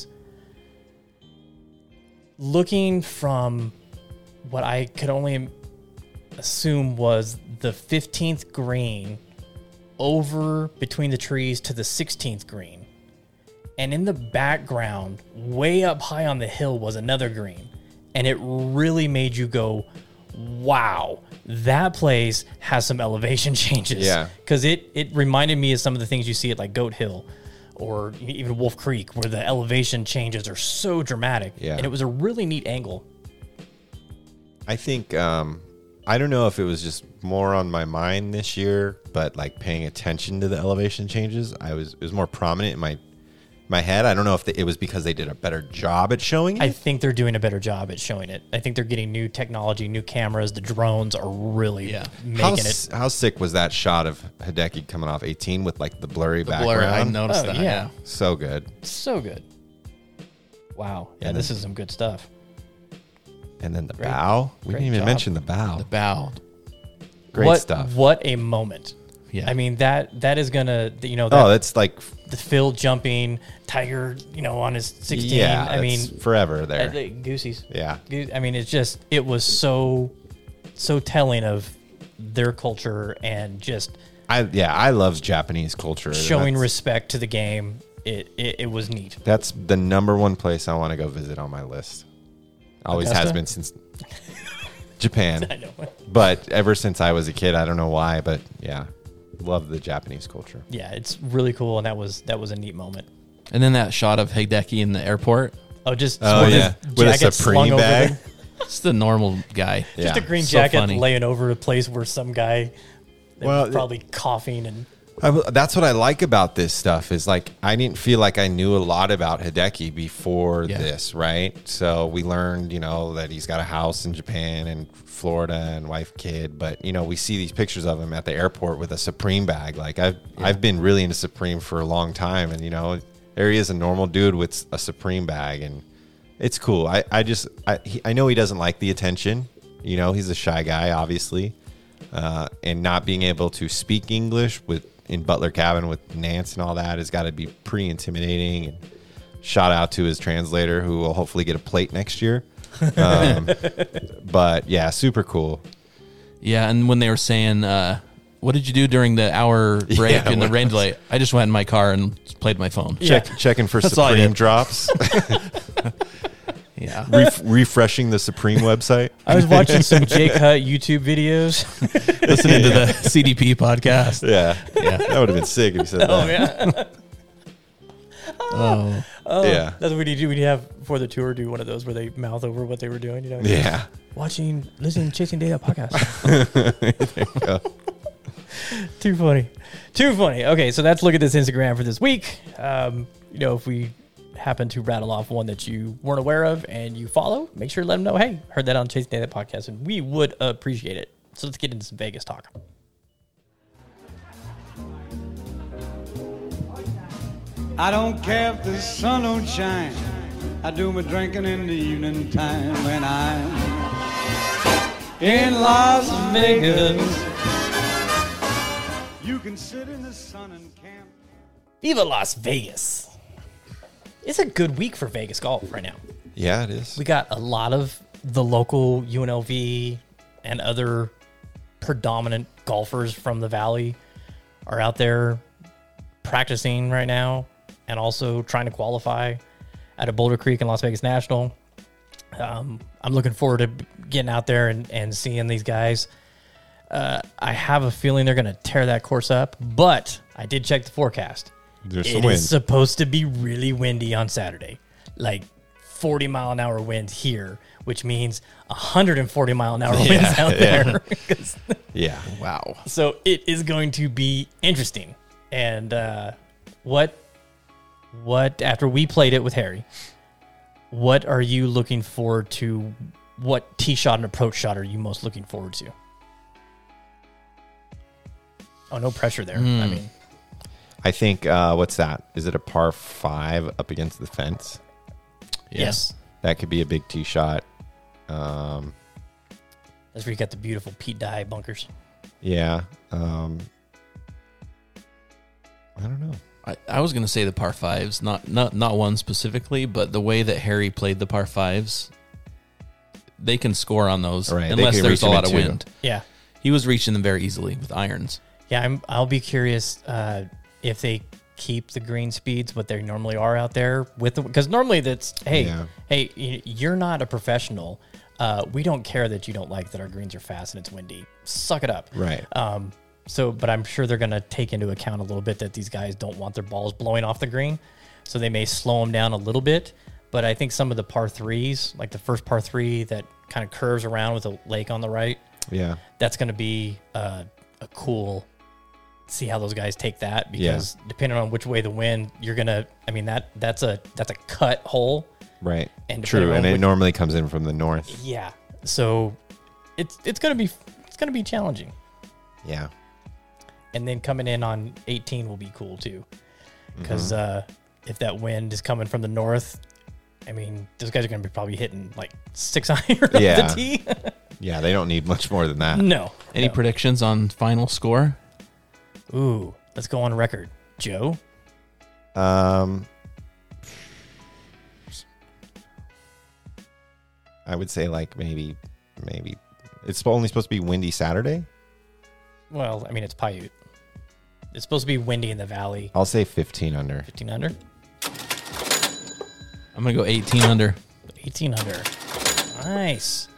looking from what I could only assume was the fifteenth green over between the trees to the sixteenth green. And in the background, way up high on the hill, was another green. And it really made you go, wow, that place has some elevation changes. Yeah. Because it, it reminded me of some of the things you see at like Goat Hill or even Wolf Creek, where the elevation changes are so dramatic. Yeah. And it was a really neat angle. I think, um, I don't know if it was just more on my mind this year, but like paying attention to the elevation changes, I was, it was more prominent in my my head. I don't know if the, it was because they did a better job at showing it. I think they're doing a better job at showing it. I think they're getting new technology, new cameras. The drones are really Yeah. making how, it. s- how sick was that shot of Hideki coming off eighteen with like the blurry The background? blur, I noticed Oh, that. yeah. Yeah. So good. So good. Wow. Yeah, this is some good stuff. And then the bow. We Great didn't even job. mention the bow. The bow. Great what, stuff. What a moment. Yeah. I mean, that that is going to, you know, that, Oh, that's like, the Phil jumping, Tiger, you know, on his sixteen. yeah, I mean, it's forever uh, there. the Goosey's. Yeah. Goo- I mean, it's just, it was so, so telling of their culture and just I yeah, I love Japanese culture. showing that's, respect to the game. It, it, it was neat. That's the number one place I want to go visit on my list. Always has Augusta? been since Japan. I know. But ever since I was a kid, I don't know why, but yeah, love the Japanese culture. Yeah, it's really cool, and that was that was a neat moment. And then that shot of Hideki in the airport. Oh, just Oh, with yeah. his With a jacket Supreme slung over bag. them. It's the normal guy. Yeah. Just a green So jacket funny. laying over a place where some guy that Well, was probably coughing and I w that's what I like about this stuff is like I didn't feel like I knew a lot about Hideki before Yeah. this, right? So we learned, you know, that he's got a house in Japan and Florida and wife, kid, but you know, we see these pictures of him at the airport with a Supreme bag. Like I've I've been really into Supreme for a long time, and you know, there he is, a normal dude with a Supreme bag, and it's cool. I I just I he, I know he doesn't like the attention. You know, he's a shy guy, obviously, uh, and not being able to speak English with in Butler Cabin with Nance and all that has got to be pretty intimidating. And shout out to his translator, who will hopefully get a plate next year. Um, but yeah, super cool. Yeah, and when they were saying, uh, "What did you do during the hour break Yeah, in the what- rain delay?" I just went in my car and played my phone. Check, checking for That's all I Supreme did. drops, Yeah, Ref- refreshing the Supreme website. I was watching some Jake Hutt YouTube videos. listening to the C D P podcast. Yeah, Yeah. that would have been sick if you said Oh that. Oh, Yeah, That's what we do. We have for the tour do one of those where they mouth over what they were doing. You know, yeah. watching, listening, chasing data podcast. Go. Too funny, too funny. Okay, so let's look at this Instagram for this week. Um, you know, if we happen to rattle off one that you weren't aware of and you follow, make sure to let them know, hey, heard that on Chasing Data podcast, and we would appreciate it. So let's get into some Vegas talk. I don't care if the sun don't shine. I do my drinking in the evening time when I'm in Las Vegas. You can sit in the sun and camp. Viva Las Vegas. It's a good week for Vegas golf right now. Yeah, it is. We got a lot of the local U N L V and other predominant golfers from the Valley are out there practicing right now and also trying to qualify at a Boulder Creek and Las Vegas National. Um, I'm looking forward to getting out there and, and seeing these guys. Uh, I have a feeling they're going to tear that course up, but I did check the forecast. There's It some is wind. supposed to be really windy on Saturday, like forty mile an hour winds here, which means one hundred forty mile an hour winds out there. 'Cause- Yeah. wow. so it is going to be interesting. And uh, what, what after we played it with Harry, what are you looking forward to? What tee shot and approach shot are you most looking forward to? Oh, no pressure there. Hmm. I mean, I think, uh, what's that? Is it a par five up against the fence? yes. That could be a big tee shot. Um, That's where you got the beautiful Pete Dye bunkers. yeah. Um, I don't know. I, I was going to say the par fives, not not not one specifically, but the way that Harry played the par fives, they can score on those Right, they unless can there's reach a them lot in of two. wind. Yeah. He was reaching them very easily with irons. Yeah, I'm, I'll be curious uh, if they keep the green speeds what they normally are out there with the, because normally that's hey Yeah. hey y- you're not a professional. Uh, we don't care that you don't like that our greens are fast and it's windy. Suck it up. Right. Um, so, but I'm sure they're going to take into account a little bit that these guys don't want their balls blowing off the green, so they may slow them down a little bit. But I think some of the par threes, like the first par three that kind of curves around with a lake on the right, Yeah. that's going to be uh, a cool. See how those guys take that, because depending on which way the wind, you're gonna. I mean that that's a that's a cut hole. Right. And True. depending on And it which- normally comes in from the north. Yeah. So it's it's gonna be it's gonna be challenging. Yeah. And then coming in on eighteen will be cool too, because uh, if that wind is coming from the north, I mean those guys are gonna be probably hitting like six iron off Yeah. the tee. Yeah. They don't need much more than that. No. Any no. predictions on final score? Ooh, let's go on record, Joe. Um, I would say like maybe, maybe it's only supposed to be windy Saturday. Well, I mean it's Paiute. It's supposed to be windy in the valley. I'll say fifteen under. fifteen under. I'm gonna go eighteen under. eighteen under. Nice.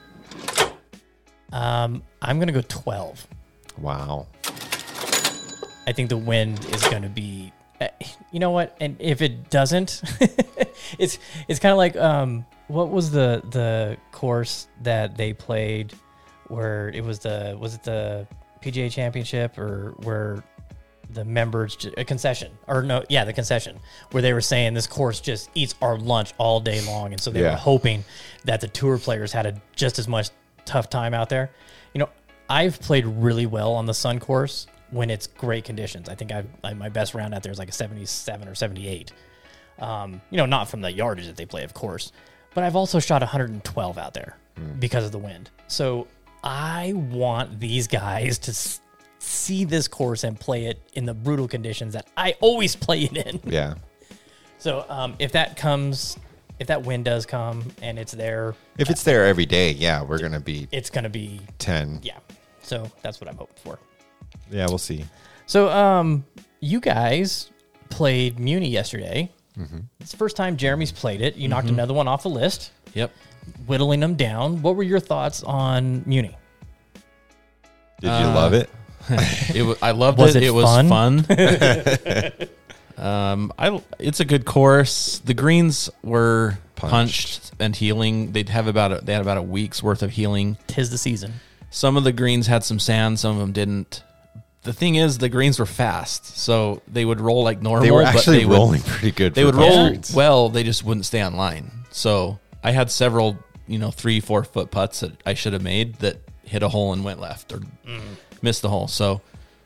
Um, I'm gonna go twelve. Wow. I think the wind is going to be, uh, you know what? And if it doesn't, it's it's kind of like um, what was the the course that they played where it was the was it the P G A Championship or where the members ju- a concession or no yeah the concession where they were saying this course just eats our lunch all day long, and so they Yeah. were hoping that the tour players had a just as much tough time out there. You know, I've played really well on the Sun course when it's great conditions. I think I've, I, my best round out there is like a seventy-seven or seventy-eight. Um, you know, not from the yardage that they play, of course, but I've also shot one hundred twelve out there because of the wind. So I want these guys to s- see this course and play it in the brutal conditions that I always play it in. Yeah. So um, if that comes, if that wind does come and it's there, If it's there every day, yeah, we're gonna be it's going to be, ten. yeah. So that's what I'm hoping for. Yeah, we'll see. So, um, you guys played Muni yesterday. It's the first time Jeremy's played it. You knocked another one off the list, Yep. whittling them down. What were your thoughts on Muni? Did you Uh, love it? It wa- I loved Was it. it It was fun? fun. um, I it's a good course. The greens were Punched. punched, and healing. They'd have about a, they had about a week's worth of healing. Tis the season. Some of the greens had some sand. Some of them didn't. The thing is, the greens were fast, so they would roll like normal. They were but actually they would- rolling pretty good. They for would punch roll greens. well. They just wouldn't stay on line. So I had several, you know, three, four foot putts that I should have made that hit a hole and went left or missed the hole. So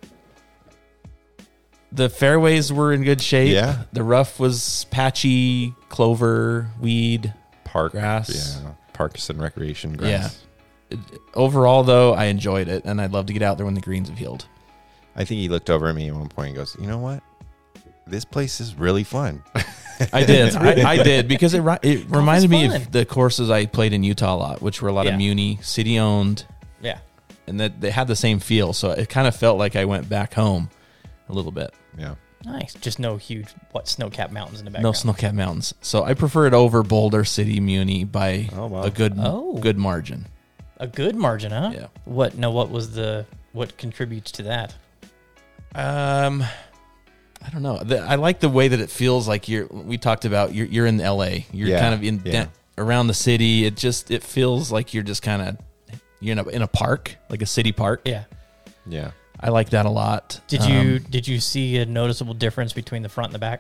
the fairways were in good shape. Yeah. The rough was patchy, clover, weed, Park grass. Yeah, parks and recreation grass. Yeah. Overall, though, I enjoyed it, and I'd love to get out there when the greens have healed. I think he looked over at me at one point and goes, "You know what? This place is really fun." I did. I, I did because it ri- it reminded me fun. of the courses I played in Utah a lot, which were a lot Yeah. of Muni, city owned, Yeah. and that they had the same feel. So it kind of felt like I went back home a little bit. Yeah. Nice. Just no huge, what, snow-capped mountains in the No background. snow-capped mountains. So I prefer it over Boulder City Muni by Oh, wow. a good Oh. good margin. A good margin, huh? Yeah. What? No, what was the, what contributes to that? Um, I don't know. The, I like the way that it feels like you're. We talked about you're you're in L A. You're Yeah, kind of in yeah. around the city. It just it feels like you're just kind of you're in a, in a park, like a city park. Yeah. Yeah. I like that a lot. Did you, Um, did you see a noticeable difference between the front and the back?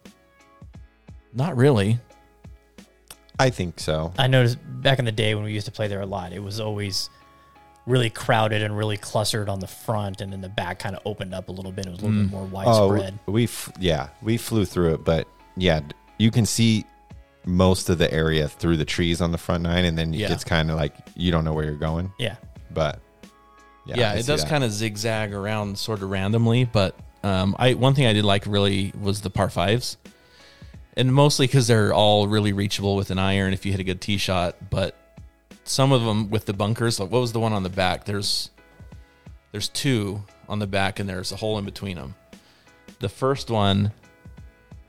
Not really. I think so. I noticed back in the day when we used to play there a lot, it was always really crowded and really clustered on the front, and then the back kind of opened up a little bit. It was a little bit more widespread. Oh, we f- yeah, we flew through it, but yeah, d- you can see most of the area through the trees on the front nine, and then Yeah. it's kind of like you don't know where you're going. Yeah. But yeah, Yeah, I it see does that. kind of zigzag around sort of randomly, but um, I one thing I did like really was the par fives, and mostly because they're all really reachable with an iron if you hit a good tee shot. But some of them with the bunkers, like what was the one on the back? There's there's two on the back, and there's a hole in between them. The first one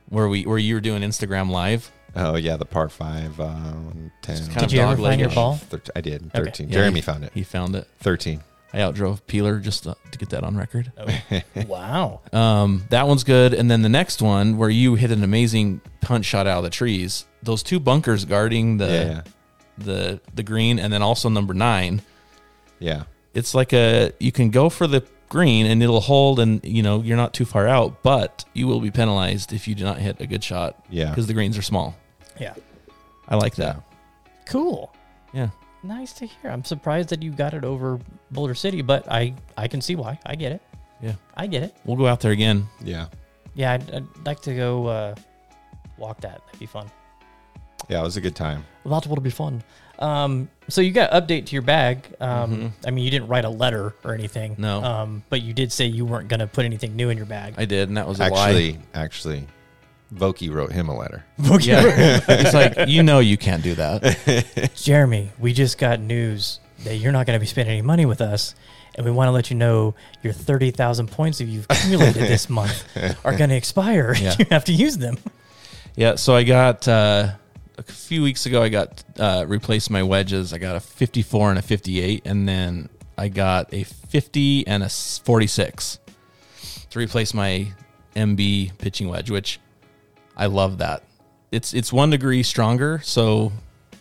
where we where you were doing Instagram Live. Oh yeah, the par five, uh, ten. Kind Did of you ever dog find your leg-ish. ball? Thir- I did. Okay. Thirteen. Yeah, Jeremy he- found it. He found it. Thirteen. I outdrove Peeler just to, to get that on record. Wow. Um, that one's good. And then the next one where you hit an amazing punch shot out of the trees. Those two bunkers guarding the Yeah, yeah, the the green, and then also number nine. yeah. It's like a you can go for the green and it'll hold, and you know you're not too far out, but you will be penalized if you do not hit a good shot. Yeah. because the greens are small. Yeah. I like that. Cool. Yeah. Nice to hear. I'm surprised that you got it over Boulder City, but I, I can see why. I get it. Yeah. I get it. We'll go out there again. Yeah. Yeah, I'd, I'd like to go uh, walk that. That'd be fun. Yeah, it was a good time. That would be fun. Um, so you got update to your bag. Um, I mean, you didn't write a letter or anything. No. Um, but you did say you weren't going to put anything new in your bag. I did, and that was a Actually, lie. actually, Voki wrote him a letter. Yeah. It's like, you know you can't do that. Jeremy, we just got news that you're not going to be spending any money with us. And we want to let you know your thirty thousand points that you've accumulated this month are going to expire. Yeah. You have to use them. Yeah, so I got, uh, a few weeks ago, I got, uh, replaced my wedges. I got a fifty-four and a fifty-eight, and then I got a fifty and a forty-six to replace my M B pitching wedge, which I love that. It's it's one degree stronger, so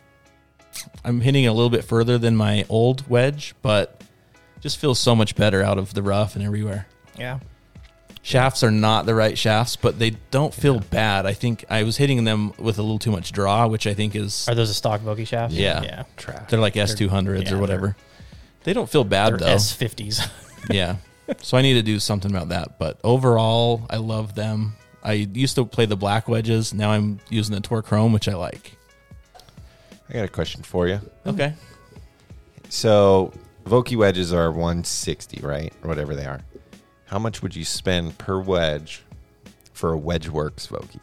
I'm hitting a little bit further than my old wedge, but just feels so much better out of the rough and everywhere. Yeah. Shafts are not the right shafts, but they don't feel bad. I think I was hitting them with a little too much draw, which I think is Are those a stock Voki shafts? Yeah. Yeah. Trash. they're like S two hundreds yeah, or whatever. They don't feel bad Or though. S fifties. Yeah. So I need to do something about that. But overall, I love them. I used to play the black wedges. Now I'm using the Tor Chrome, which I like. I got a question for you. Okay. So, Voki wedges are one sixty, right? Or whatever they are. How much would you spend per wedge for a WedgeWorks Voki?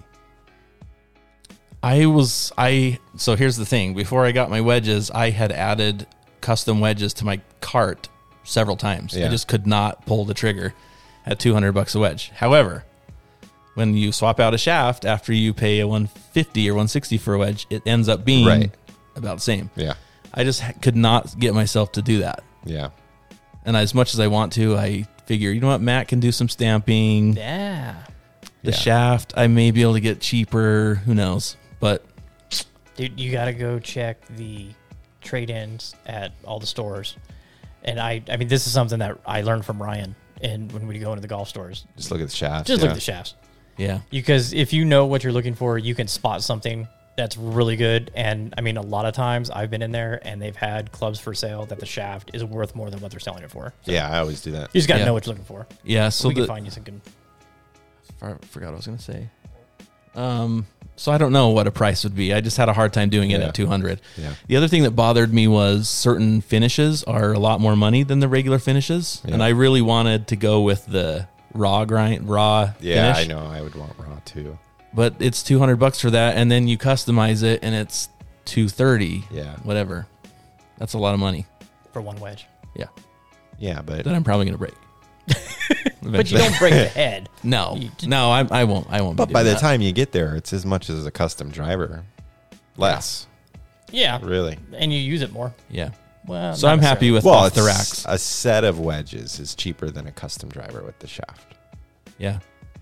I was I so here's the thing. Before I got my wedges, I had added custom wedges to my cart several times. Yeah. I just could not pull the trigger at two hundred bucks a wedge. However, when you swap out a shaft after you pay a one fifty or one sixty for a wedge, it ends up being Right. about the same. Yeah. I just ha- could not get myself to do that. Yeah. And as much as I want to, I figure, you know what, Matt can do some stamping. Yeah. The Yeah. shaft, I may be able to get cheaper. Who knows? But Dude, you got to go check the trade-ins at all the stores. And I I mean, this is something that I learned from Ryan and when we go into the golf stores. Just look at the shafts. Just yeah. look at the shafts. yeah, Because if you know what you're looking for, you can spot something that's really good. And I mean, a lot of times I've been in there and they've had clubs for sale that the shaft is worth more than what they're selling it for. So Yeah, I always do that. you just got to Yeah. know what you're looking for. yeah. So So we the, can find you some good. I forgot what I was going to say. Um, so I don't know what a price would be. I just had a hard time doing it Yeah. at two hundred. Yeah. The other thing that bothered me was certain finishes are a lot more money than the regular finishes, Yeah. and I really wanted to go with the raw grind, raw Yeah, finish. I know. I would want raw too. But it's two hundred bucks for that, and then you customize it, and it's two thirty. Yeah. whatever. That's a lot of money. For one wedge. Yeah, Yeah, but that I'm probably gonna break. But you don't break the head. No, You- no, I, I won't. I won't. but be by doing the that. time you get there, it's as much as a custom driver. Less, Yeah. really. And you use it more. yeah. Well, So not I'm happy necessarily. with Well, off the it's- racks. a set of wedges is cheaper than a custom driver with the shaft. Yeah,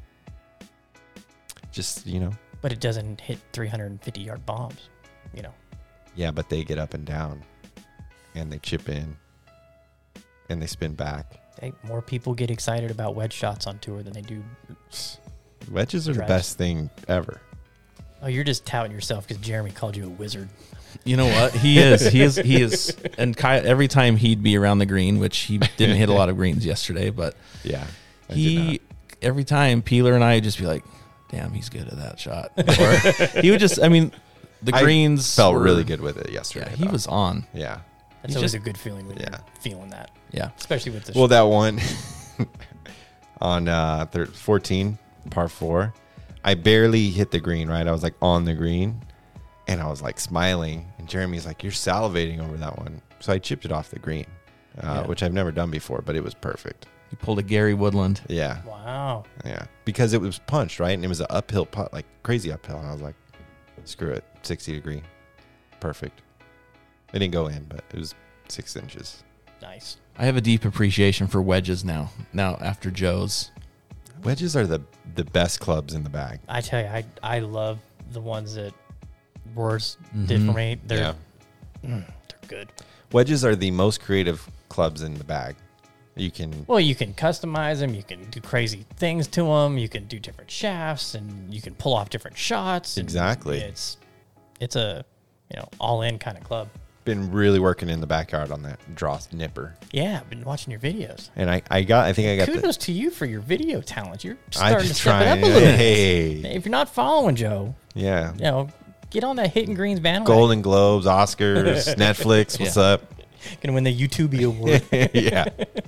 Just, you know, But it doesn't hit three hundred fifty yard bombs, you know. yeah, but they get up and down and they chip in and they spin back. Hey, more people get excited about wedge shots on tour than they do. Wedges are Drives. the best thing ever. Oh, you're just touting yourself because Jeremy called you a wizard. you know what? He is. He is. He is. And Ky- every time he'd be around the green, which he didn't hit a lot of greens yesterday, but Yeah. I did he not. every time Peeler and I would just be like, "Damn, he's good at that shot." Or he would just. I mean, the I greens felt were- really good with it yesterday. Yeah, he though. was on. Yeah. That's He's always just- a good feeling when Yeah. you're feeling that, Yeah. especially with the. Well, that one on uh, thir- fourteen, par four, I barely hit the green, right? I was like on the green and I was like smiling. And Jeremy's like, "You're salivating over that one." So I chipped it off the green, uh, Yeah. which I've never done before, but it was perfect. He pulled a Gary Woodland. Yeah. Wow. Yeah. Because it was punched, right? And it was an uphill putt, like crazy uphill. And I was like, screw it. sixty degree. Perfect. It didn't go in, but it was six inches. Nice. I have a deep appreciation for wedges now. Now after Joe's. Wedges are the the best clubs in the bag. I tell you, I I love the ones that Roars Mm-hmm. did for me. They're Yeah. mm, they're good. Wedges are the most creative clubs in the bag. You can Well, you can customize them. You can do crazy things to them. You can do different shafts, and you can pull off different shots. and Exactly. It's it's a you know all in kind of club. been really working in the backyard on that Dross nipper. Yeah, I've been watching your videos. And I, I got I think I got Kudos the to you for your video talent. You're I'm starting to just step it up trying. a little bit. Hey. If you're not following Joe, Yeah. you know, get on that Hitting Greens bandwagon. Golden Globes, Oscars, Netflix, what's Yeah. up? Gonna win the YouTube award. Yeah.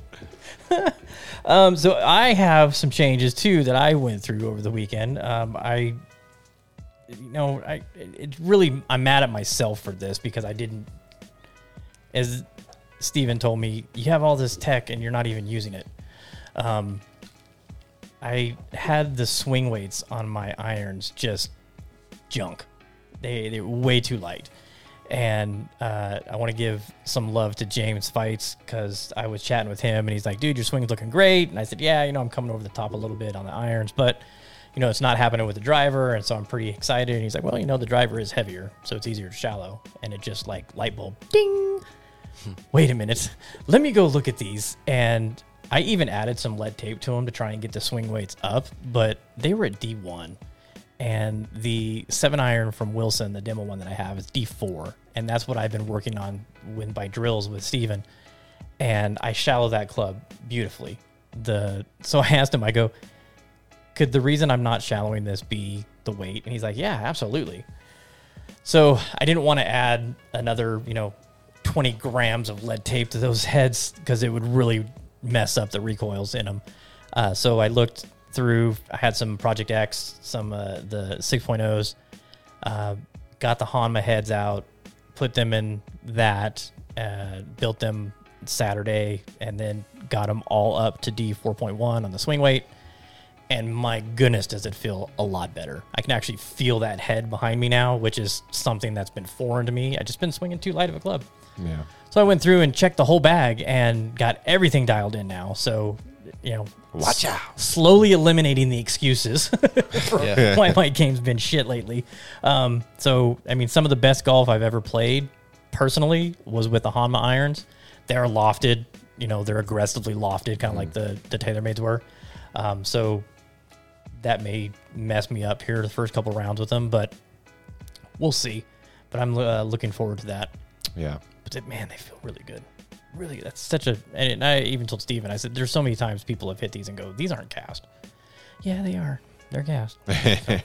Um, so I have some changes too that I went through over the weekend. Um, I, you know, I it really I'm mad at myself for this because I didn't, as Steven told me, you have all this tech and you're not even using it. Um, I had the swing weights on my irons just junk. They they're way too light. And uh, I want to give some love to James Fights because I was chatting with him and he's like, dude, your swing's looking great. And I said, yeah, you know, I'm coming over the top a little bit on the irons, but, you know, it's not happening with the driver. And so I'm pretty excited. And he's like, well, you know, the driver is heavier, so it's easier to shallow. And it just like light bulb, ding. Wait a minute. Let me go look at these. And I even added some lead tape to them to try and get the swing weights up, but they were at D one. And the seven iron from Wilson, the demo one that I have, is D four. And that's what I've been working on when by drills with Steven. And I shallow that club beautifully. The So I asked him, I go, could the reason I'm not shallowing this be the weight? And he's like, yeah, absolutely. So I didn't want to add another, you know, twenty grams of lead tape to those heads because it would really mess up the recoils in them. Uh, so I looked through, I had some Project X, some uh, the six point ohs, uh, got the Hanma heads out, put them in that, uh, built them Saturday, and then got them all up to D four point one on the swing weight. And my goodness, does it feel a lot better. I can actually feel that head behind me now, which is something that's been foreign to me. I've just been swinging too light of a club. Yeah. So I went through and checked the whole bag and got everything dialed in now. So, you know, Watch out. slowly eliminating the excuses for Yeah. why my game's been shit lately. Um, so, I mean, some of the best golf I've ever played personally was with the Hanma irons. They're lofted, you know, they're aggressively lofted, kind of like the, the TaylorMades were. Um, so that may mess me up here the first couple rounds with them, but we'll see. But I'm uh, looking forward to that. Yeah. But man, they feel really good. Really, that's such a. And I even told Steven, I said, there's so many times people have hit these and go, these aren't cast. Yeah, they are. They're cast. So.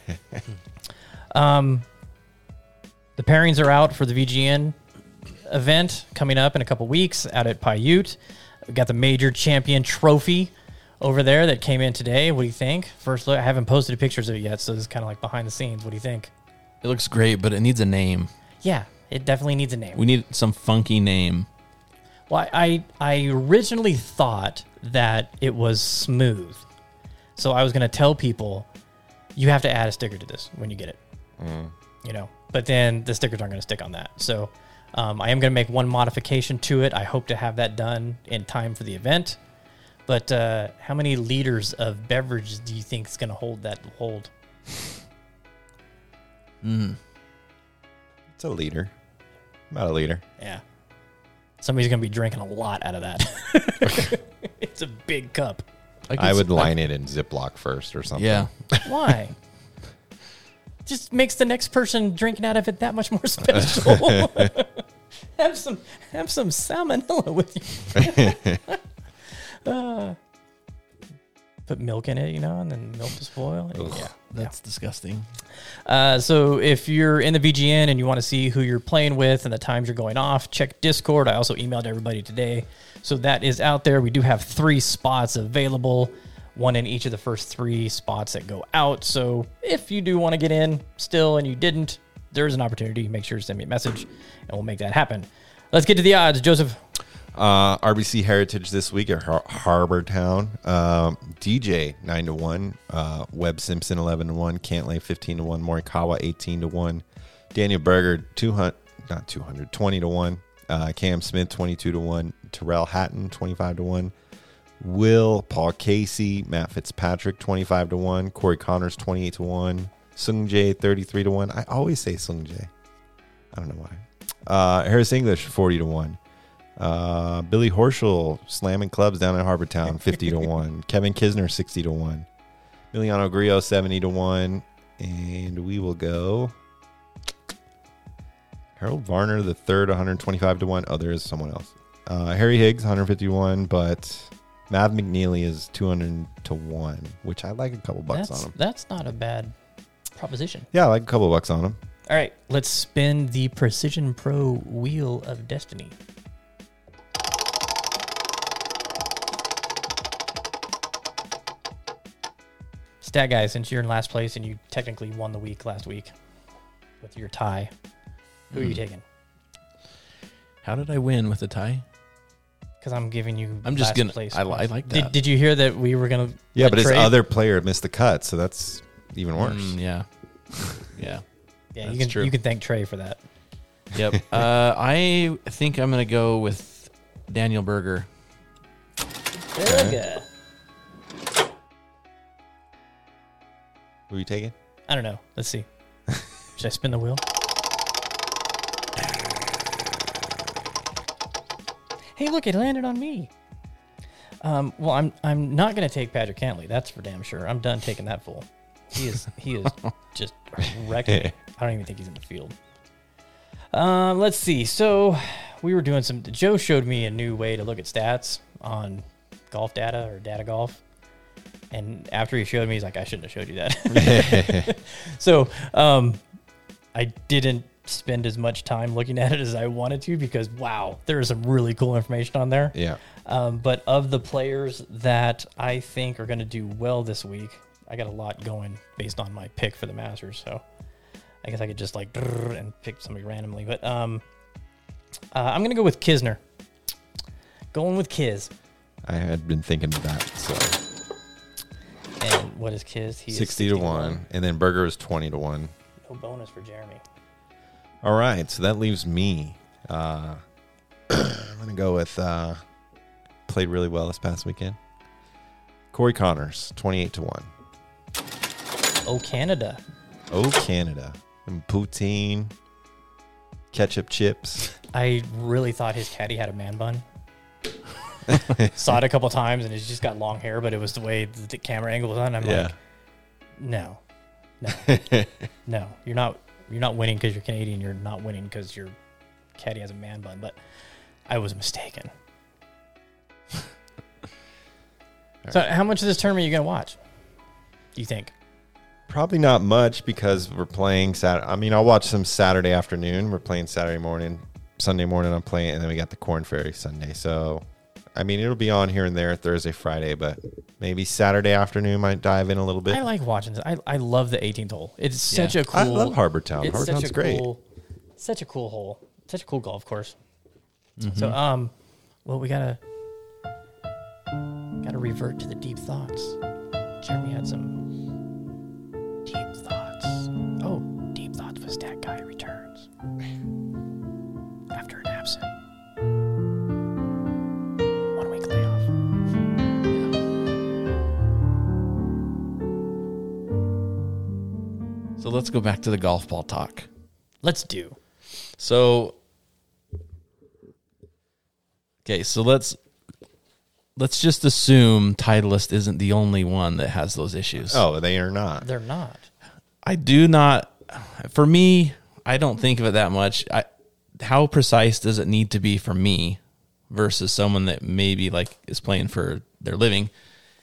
um, the pairings are out for the V G N event coming up in a couple weeks out at Paiute. We've got the Major Champion Trophy over there that came in today. What do you think? First look, I haven't posted pictures of it yet, so this is kind of like behind the scenes. What do you think? It looks great, but it needs a name. Yeah, it definitely needs a name. We need some funky name. Well, I I originally thought that it was smooth. So I was going to tell people, you have to add a sticker to this when you get it. Mm. You know, but then the stickers aren't going to stick on that. So um, I am going to make one modification to it. I hope to have that done in time for the event. But uh, how many liters of beverage do you think is going to hold that hold? Mm. It's a liter. About a liter. Yeah. Somebody's going to be drinking a lot out of that. It's a big cup. could I would s- line it in Ziploc first or something. Yeah. Why? Just makes the next person drinking out of it that much more special. have some have some salmonella with you. uh, put milk in it, you know, and then milk to spoil. Yeah. That's disgusting. Uh, so if you're in the V G N and you want to see who you're playing with and the times you're going off, check Discord. I also emailed everybody today. So that is out there. We do have three spots available, one in each of the first three spots that go out. So if you do want to get in still and you didn't, there's an opportunity. Make sure to send me a message and we'll make that happen. Let's get to the odds, Joseph. Uh, R B C Heritage this week at Har- Harbor Town. Um, D J nine to one. Uh, Webb Simpson eleven to one. Cantlay fifteen to one. Morikawa eighteen to one. Daniel Berger two hundred, not two hundred, twenty to one. Uh, Cam Smith twenty-two to one. Terrell Hatton twenty-five to one. Will, Paul Casey, Matt Fitzpatrick twenty-five to one. Corey Connors twenty-eight to one. Sung Jae thirty-three to one. I always say Sung Jae. I don't know why. Uh, Harris English forty to one. Uh, Billy Horschel slamming clubs down at Harbor Town fifty to one. Kevin Kisner sixty to one. Emiliano Grillo seventy to one. And we will go Harold Varner the third one hundred twenty-five to one. Oh, there is someone else. Uh, Harry Higgs one hundred fifty-one, but Mav McNeely is two hundred to one, which I like a couple bucks That's, on him. that's not a bad proposition. Yeah, I like a couple bucks on him. All right, let's spin the Precision Pro Wheel of Destiny. Stat guy, since you're in last place and you technically won the week last week with your tie, who are you taking? How did I win with the tie? Because I'm giving you. I'm just last gonna. place I, li- I points. like Did, that. did you hear that we were gonna? Yeah, let but his trade? other player missed the cut, so that's even worse. Mm, yeah, yeah. Yeah, that's you can true. you can thank Trey for that. Yep. uh, I think I'm gonna go with Daniel Berger. Okay. Who are you taking? I don't know. Let's see. Should I spin the wheel? Hey, look! It landed on me. Um, well, I'm I'm not gonna take Patrick Cantlay. That's for damn sure. I'm done taking that fool. He is he is just wrecking me. I don't even think he's in the field. Um, let's see. So we were doing some. Joe showed me a new way to look at stats on golf data or data golf. And after he showed me, he's like, I shouldn't have showed you that. So um, I didn't spend as much time looking at it as I wanted to because, wow, there is some really cool information on there. Yeah. Um, but of the players that I think are going to do well this week, I got a lot going based on my pick for the Masters. So I guess I could just like and pick somebody randomly. But um, uh, I'm going to go with Kisner. Going with Kiz. I had been thinking of that, so. And what is Kiz? He sixty is to one, and then Berger is twenty to one. No bonus for Jeremy. All right, so that leaves me. Uh, I'm going to go with, uh, played really well this past weekend. Corey Connors, twenty-eight to one. Oh, Canada. Oh, Canada. And poutine, ketchup chips. I really thought his caddy had a man bun. Saw it a couple times, and he's just got long hair, but it was the way the camera angle was on. I'm Yeah. like, no, no, no. You're not. You're not winning because you're Canadian. You're not winning because your caddy has a man bun. But I was mistaken. So, how much of this tournament are you gonna watch? Do you think? Probably not much because we're playing Saturday. I mean, I'll watch some Saturday afternoon. We're playing Saturday morning. Sunday morning I'm playing, and then we got the Corn Ferry Sunday. So, I mean, it'll be on here and there Thursday, Friday, but maybe Saturday afternoon might dive in a little bit. I like watching this. I, I love the eighteenth hole. It's such Yeah. a cool. I love Harbor Town. It's Harbor such Town's a great. Cool, such a cool hole. Such a cool golf course. So, um, well, we gotta gotta revert to the deep thoughts. Jeremy had some deep thoughts. Oh, deep thoughts with Stat Guy returns after an absent one week layoff. So let's go back to the golf ball talk. Let's do. So, okay, so let's let's just assume Titleist isn't the only one that has those issues. Oh, they are not. They're not. I do not. For me, I don't think of it that much. I, how precise does it need to be for me versus someone that maybe like is playing for their living?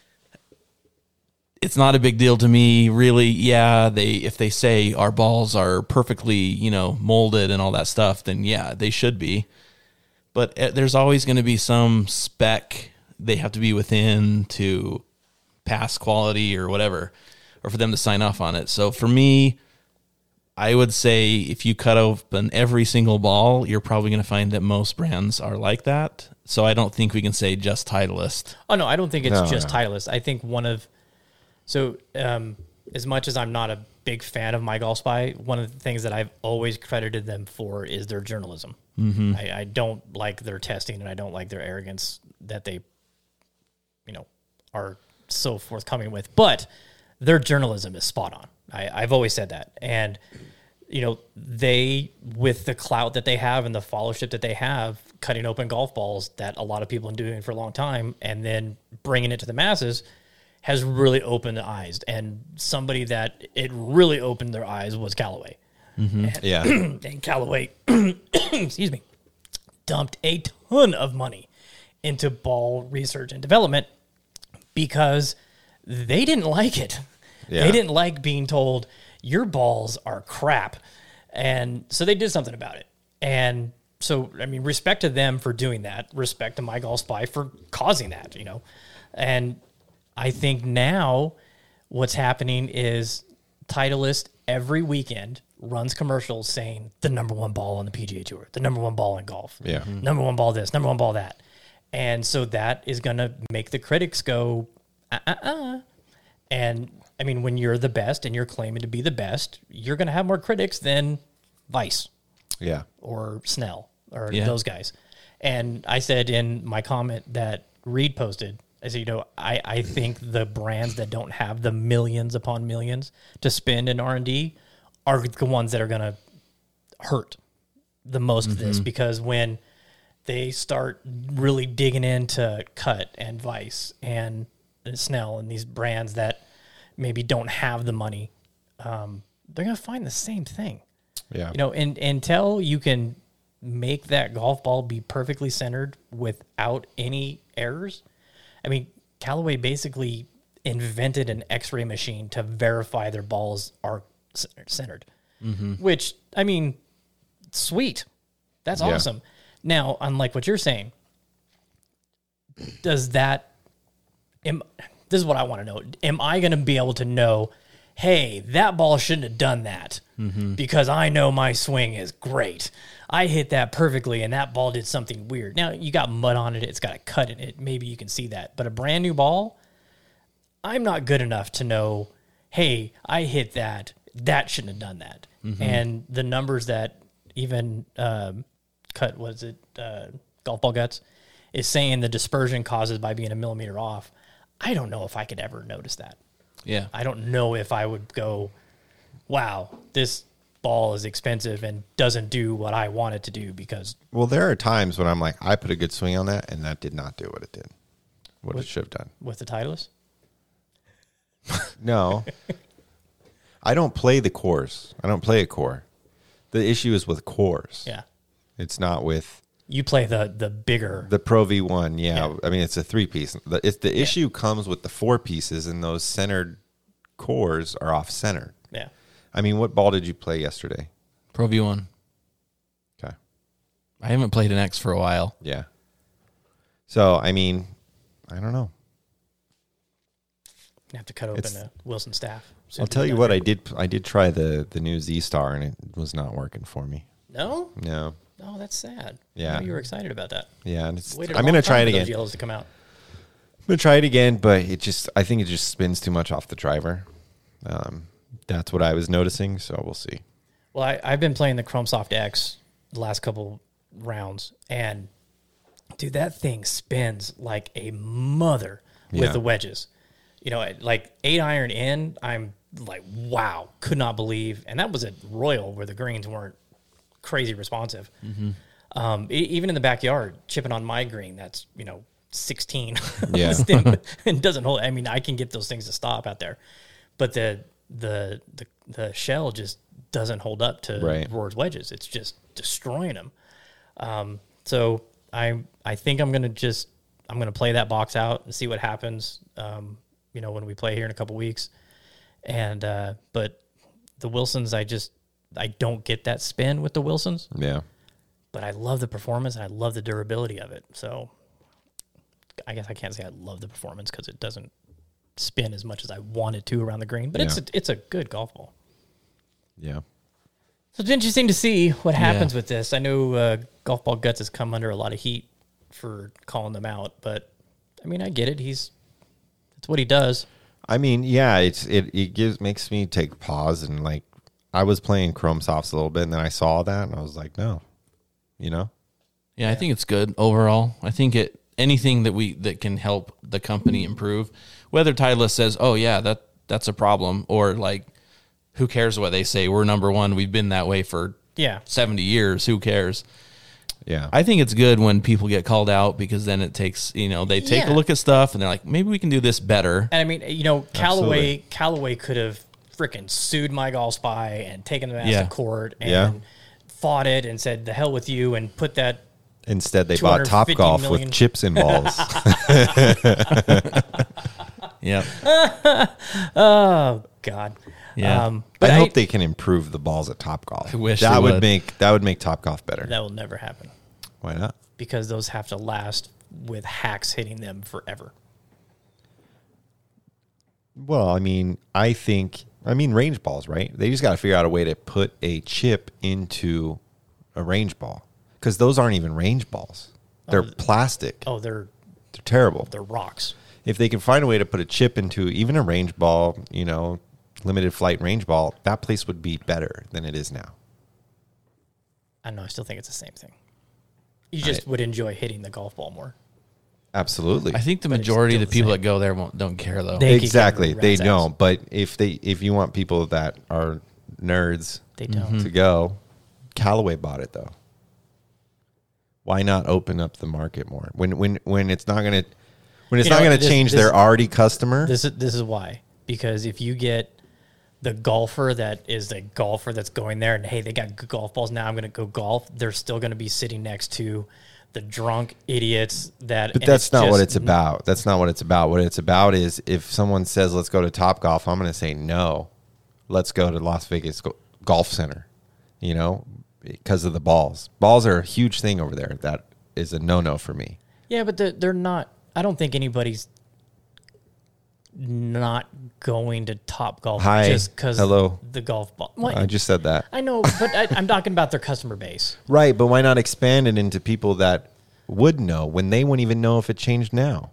It's not a big deal to me, really. Yeah, they if they say our balls are perfectly, you know, molded and all that stuff, then yeah, they should be. But there's always going to be some spec they have to be within to pass quality or whatever, or for them to sign off on it. So for me, I would say if you cut open every single ball, you're probably going to find that most brands are like that. So I don't think we can say just Titleist. Oh, no, I don't think it's No, just no. Titleist. I think one of, so um, as much as I'm not a big fan of My Golf Spy, one of the things that I've always credited them for is their journalism. Mm-hmm. I, I don't like their testing, and I don't like their arrogance that they, you know, are so forthcoming with. But their journalism is spot on. I, I've always said that. And, you know, they, with the clout that they have and the followership that they have, cutting open golf balls that a lot of people have been doing for a long time and then bringing it to the masses has really opened the eyes. And somebody that it really opened their eyes was Callaway. And, Yeah. and Callaway, excuse me, dumped a ton of money into ball research and development because they didn't like it. Yeah. They didn't like being told your balls are crap. And so they did something about it. And so, I mean, respect to them for doing that. Respect to My Golf Spy for causing that, you know. And I think now what's happening is Titleist every weekend runs commercials saying the number one ball on the P G A Tour, the number one ball in golf, Yeah. number one ball this, number one ball that. And so that is going to make the critics go, uh-uh-uh. And, I mean, when you're the best and you're claiming to be the best, you're going to have more critics than Vice Yeah. or Snell or Yeah. those guys. And I said in my comment that Reed posted, I said, you know, I, I think the brands that don't have the millions upon millions to spend in R and D are the ones that are going to hurt the most of this, because when they start really digging into Cut and Vice and Snell and these brands that maybe don't have the money, um, they're going to find the same thing. Yeah. You know, and until you can make that golf ball be perfectly centered without any errors. I mean, Callaway basically invented an X-ray machine to verify their balls are c- centered, which, I mean, sweet. That's Yeah. awesome. Now, unlike what you're saying, does that, am, this is what I want to know. Am I going to be able to know, hey, that ball shouldn't have done that because I know my swing is great. I hit that perfectly and that ball did something weird. Now, you got mud on it. It's got a cut in it. Maybe you can see that. But a brand new ball, I'm not good enough to know, hey, I hit that. That shouldn't have done that. And the numbers that even um, Cut, was it uh, Golf Ball Guts, is saying the dispersion causes by being a millimeter off. I don't know if I could ever notice that. Yeah. I don't know if I would go, wow, this ball is expensive and doesn't do what I want it to do because Well, there are times when I'm like, I put a good swing on that, and that did not do what it did, what it should have done. with the Titleist. No, I don't play the cores. I don't play a core. The issue is with cores. Yeah. It's not with You play the the bigger. the Pro V one. Yeah, Yeah. I mean it's a three piece. The, it's the issue comes with the four pieces, and those centered cores are off centered. yeah. I mean, what ball did you play yesterday? Pro V one. Okay. I haven't played an X for a while. Yeah. So I mean, I don't know. You have to cut open It's- a Wilson staff. See I'll if tell it's you done what, right. I did. I did try the the new Z Star, and it was not working for me. No? No. Oh, that's sad. Yeah. I know you were excited about that. Yeah, and it's. Waited a I'm long gonna time try it for those again. yellows to come out. I'm gonna try it again, but it just. I think it just spins too much off the driver. Um, that's what I was noticing. So we'll see. Well, I, I've been playing the Chrome Soft X the last couple rounds, and dude, that thing spins like a mother with Yeah. the wedges. You know, like eight iron in, I'm like, wow, could not believe. And that was at Royal where the greens weren't crazy responsive. Um, e- even in the backyard, chipping on my green, that's, you know, sixteen. Yeah. It doesn't hold. I mean, I can get those things to stop out there, but the the the, the shell just doesn't hold up to Right. Roar's wedges. It's just destroying them. Um, so I I think I'm gonna just I'm gonna play that box out and see what happens. Um, you know, when we play here in a couple weeks, and uh, but the Wilsons, I just I don't get that spin with the Wilsons, Yeah. but I love the performance and I love the durability of it. So I guess I can't say I love the performance because it doesn't spin as much as I want it to around the green, but it's Yeah. a, it's a good golf ball. Yeah. So it's interesting to see what happens Yeah. with this. I know uh, Golf Ball Guts has come under a lot of heat for calling them out, but I mean, I get it. He's that's what he does. I mean, yeah, it's it it gives makes me take pause and like I was playing Chrome Softs a little bit and then I saw that and I was like, no, you know. Yeah, I think it's good overall. I think it anything that we that can help the company improve, whether Titleist says, "Oh yeah, that that's a problem," or like, who cares what they say? We're number one. We've been that way for Yeah. seventy years. Who cares? Yeah. I think it's good when people get called out because then it takes, you know, they take Yeah. a look at stuff and they're like, maybe we can do this better. And I mean, you know, Callaway Absolutely. Callaway could have freaking sued My Golf Spy and taken them out Yeah. to court and Yeah. fought it and said the hell with you and put that. Instead, they bought Top 250 Golf million with chips and balls. Yeah. Oh God. Yeah. Um, but I I, hope they can improve the balls at Top Golf. I wish that they would, would. make that would make Top Golf better. that will never happen Why not? because those have to last with hacks hitting them forever. Well, I mean, I think I mean range balls, right? They just got to figure out a way to put a chip into a range ball because those aren't even range balls. They're plastic. Oh, they're They're terrible. they're rocks. If they can find a way to put a chip into even a range ball, you know, limited flight range ball, that place would be better than it is now. I don't know. I still think it's the same thing. You just would enjoy hitting the golf ball more. Absolutely. I think the it's majority of still the the people same. that go there won't don't care though. They- kick exactly. every They rat's ass. don't. But if they if you want people that are nerds They don't. to go, Callaway bought it though. Why not open up the market more? When when when it's not gonna when it's You not know, gonna this- change this- their already customer. This is this is why. Because if you get the golfer that is the golfer that's going there and hey, they got good golf balls, now I'm gonna go golf, they're still gonna be sitting next to the drunk idiots that But and that's not what just- it's about. That's not what it's about. What it's about is if someone says, let's go to Top Golf, I'm going to say, no, let's go to Las Vegas Go- Golf Center, you know, because of the balls. Balls are a huge thing over there. That is a no-no for me. Yeah, but they're, they're not. I don't think anybody's not going to Top Golf Hi. just because Hello. the golf ball. What? I just said that. I know, but I, I'm talking about their customer base. Right, but why not expand it into people that would know when they wouldn't even know if it changed now?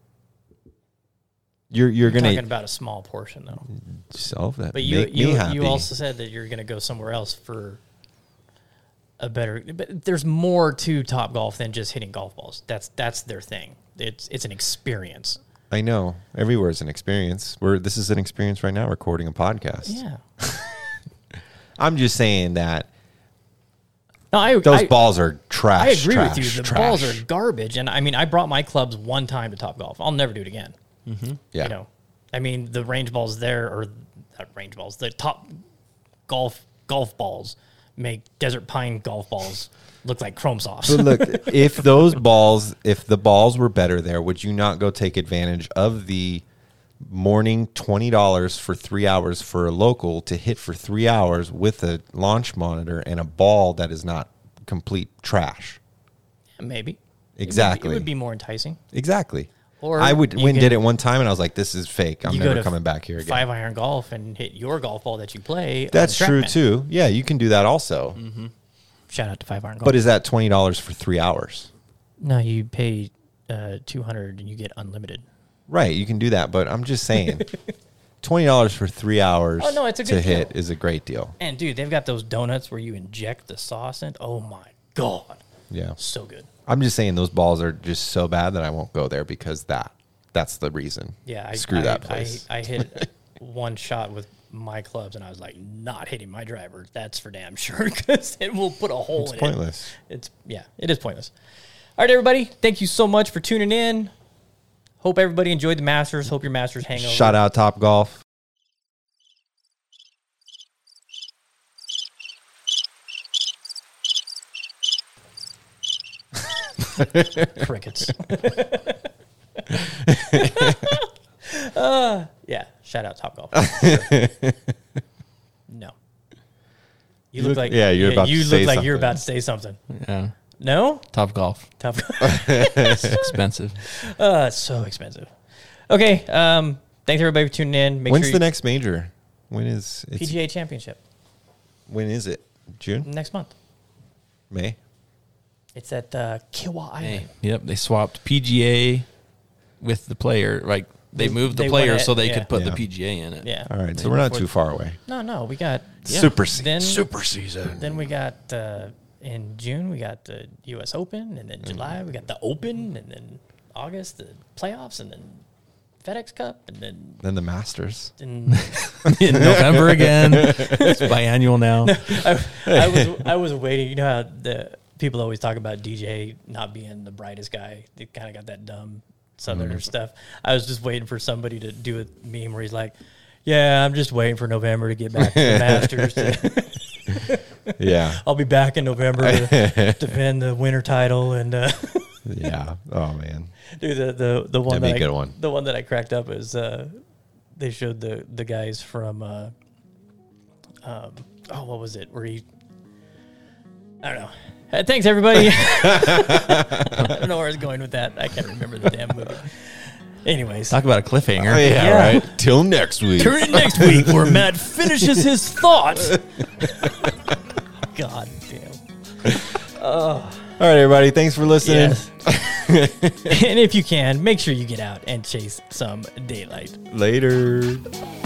You're you're Talking going to about a small portion, though. solve that. But you Make me you, happy. you also said that you're going to go somewhere else for a better. But there's more to Top Golf than just hitting golf balls. That's that's their thing. It's it's an experience. I know. Everywhere is an experience. We're this is an experience right now recording a podcast. Yeah. I'm just saying that No, I those I, balls are trash. I agree trash, with you. The trash. balls are garbage, and I mean, I brought my clubs one time to Top Golf. I'll never do it again. Yeah. You know, I mean, the range balls there, or not range balls, the Top Golf golf balls make Desert Pine golf balls look like Chrome Softs. But look, if those balls, if the balls were better there, would you not go take advantage of the morning twenty dollars for three hours for a local to hit for three hours with a launch monitor and a ball that is not complete trash? Maybe. Exactly. It would, be, it would be more enticing. Exactly. Or I would you win can- did it one time and I was like, this is fake. I'm You go never to coming back here again. Five iron golf and hit your golf ball that you play. That's on true TrackMan. too. Yeah, you can do that also. Mm-hmm. Shout out to Five Iron Golf. But is that twenty dollars for three hours? no, you pay uh, two hundred and you get unlimited. Right, you can do that, but I'm just saying, twenty dollars for three hours Oh, no, it's a to good hit deal. is a great deal. And dude, they've got those donuts where you inject the sauce in. Oh my god, Yeah, so good. I'm just saying those balls are just so bad that I won't go there because that that's the reason. Yeah, I, screw I, that place. I, I hit one shot with my clubs, and I was like, not hitting my driver. That's for damn sure because it will put a hole It's in pointless. it. It's yeah, it is pointless. All right, everybody, thank you so much for tuning in. Hope everybody enjoyed the Masters. Hope your Masters hangover. Shout out Top Golf. Crickets. uh, yeah, shout out Top Golf. Sure. No. You look like yeah, you're about you to look say like you're something. about to say something. Yeah. No? Top Golf. Top It's expensive. Uh, it's so expensive. Okay, um, thanks everybody for tuning in. Make When's sure the you, next major? When is it's, P G A Championship? when is it? June, next month. May. It's at uh, Kiawah Island. Yep, they swapped P G A with the player. Like they moved the They player went so at- they yeah. could put Yeah. the P G A in it. Yeah. All right, so we're not too far away. No, no, we got Yeah. Super season. Then- Super season. Then we got uh, in June we got the U S Open, and then July we got the Open, and then August the playoffs, and then FedEx Cup, and then Then the Masters. in, In November again. It's biannual now. I, I was I was waiting. You know how the people always talk about D J not being the brightest guy. They kind of got that dumb Southerner stuff. I was just waiting for somebody to do a meme where he's like, "Yeah, I'm just waiting for November to get back to the Masters. Yeah. I'll be back in November to defend the winter title." And uh, Yeah. Oh man. dude, the the the one That'd be that a good I, one. the one that I cracked up is uh, they showed the the guys from uh, um, oh, what was it? Where he, I don't know. Uh, thanks, everybody. I don't know where I was going with that. I can't remember the damn movie. Anyways, Talk about a cliffhanger. Oh, yeah, Yeah. right. Till next week. turn it next week where Matt finishes his thought. God damn. All right, everybody. Thanks for listening. Yes. And if you can, make sure you get out and chase some daylight. Later.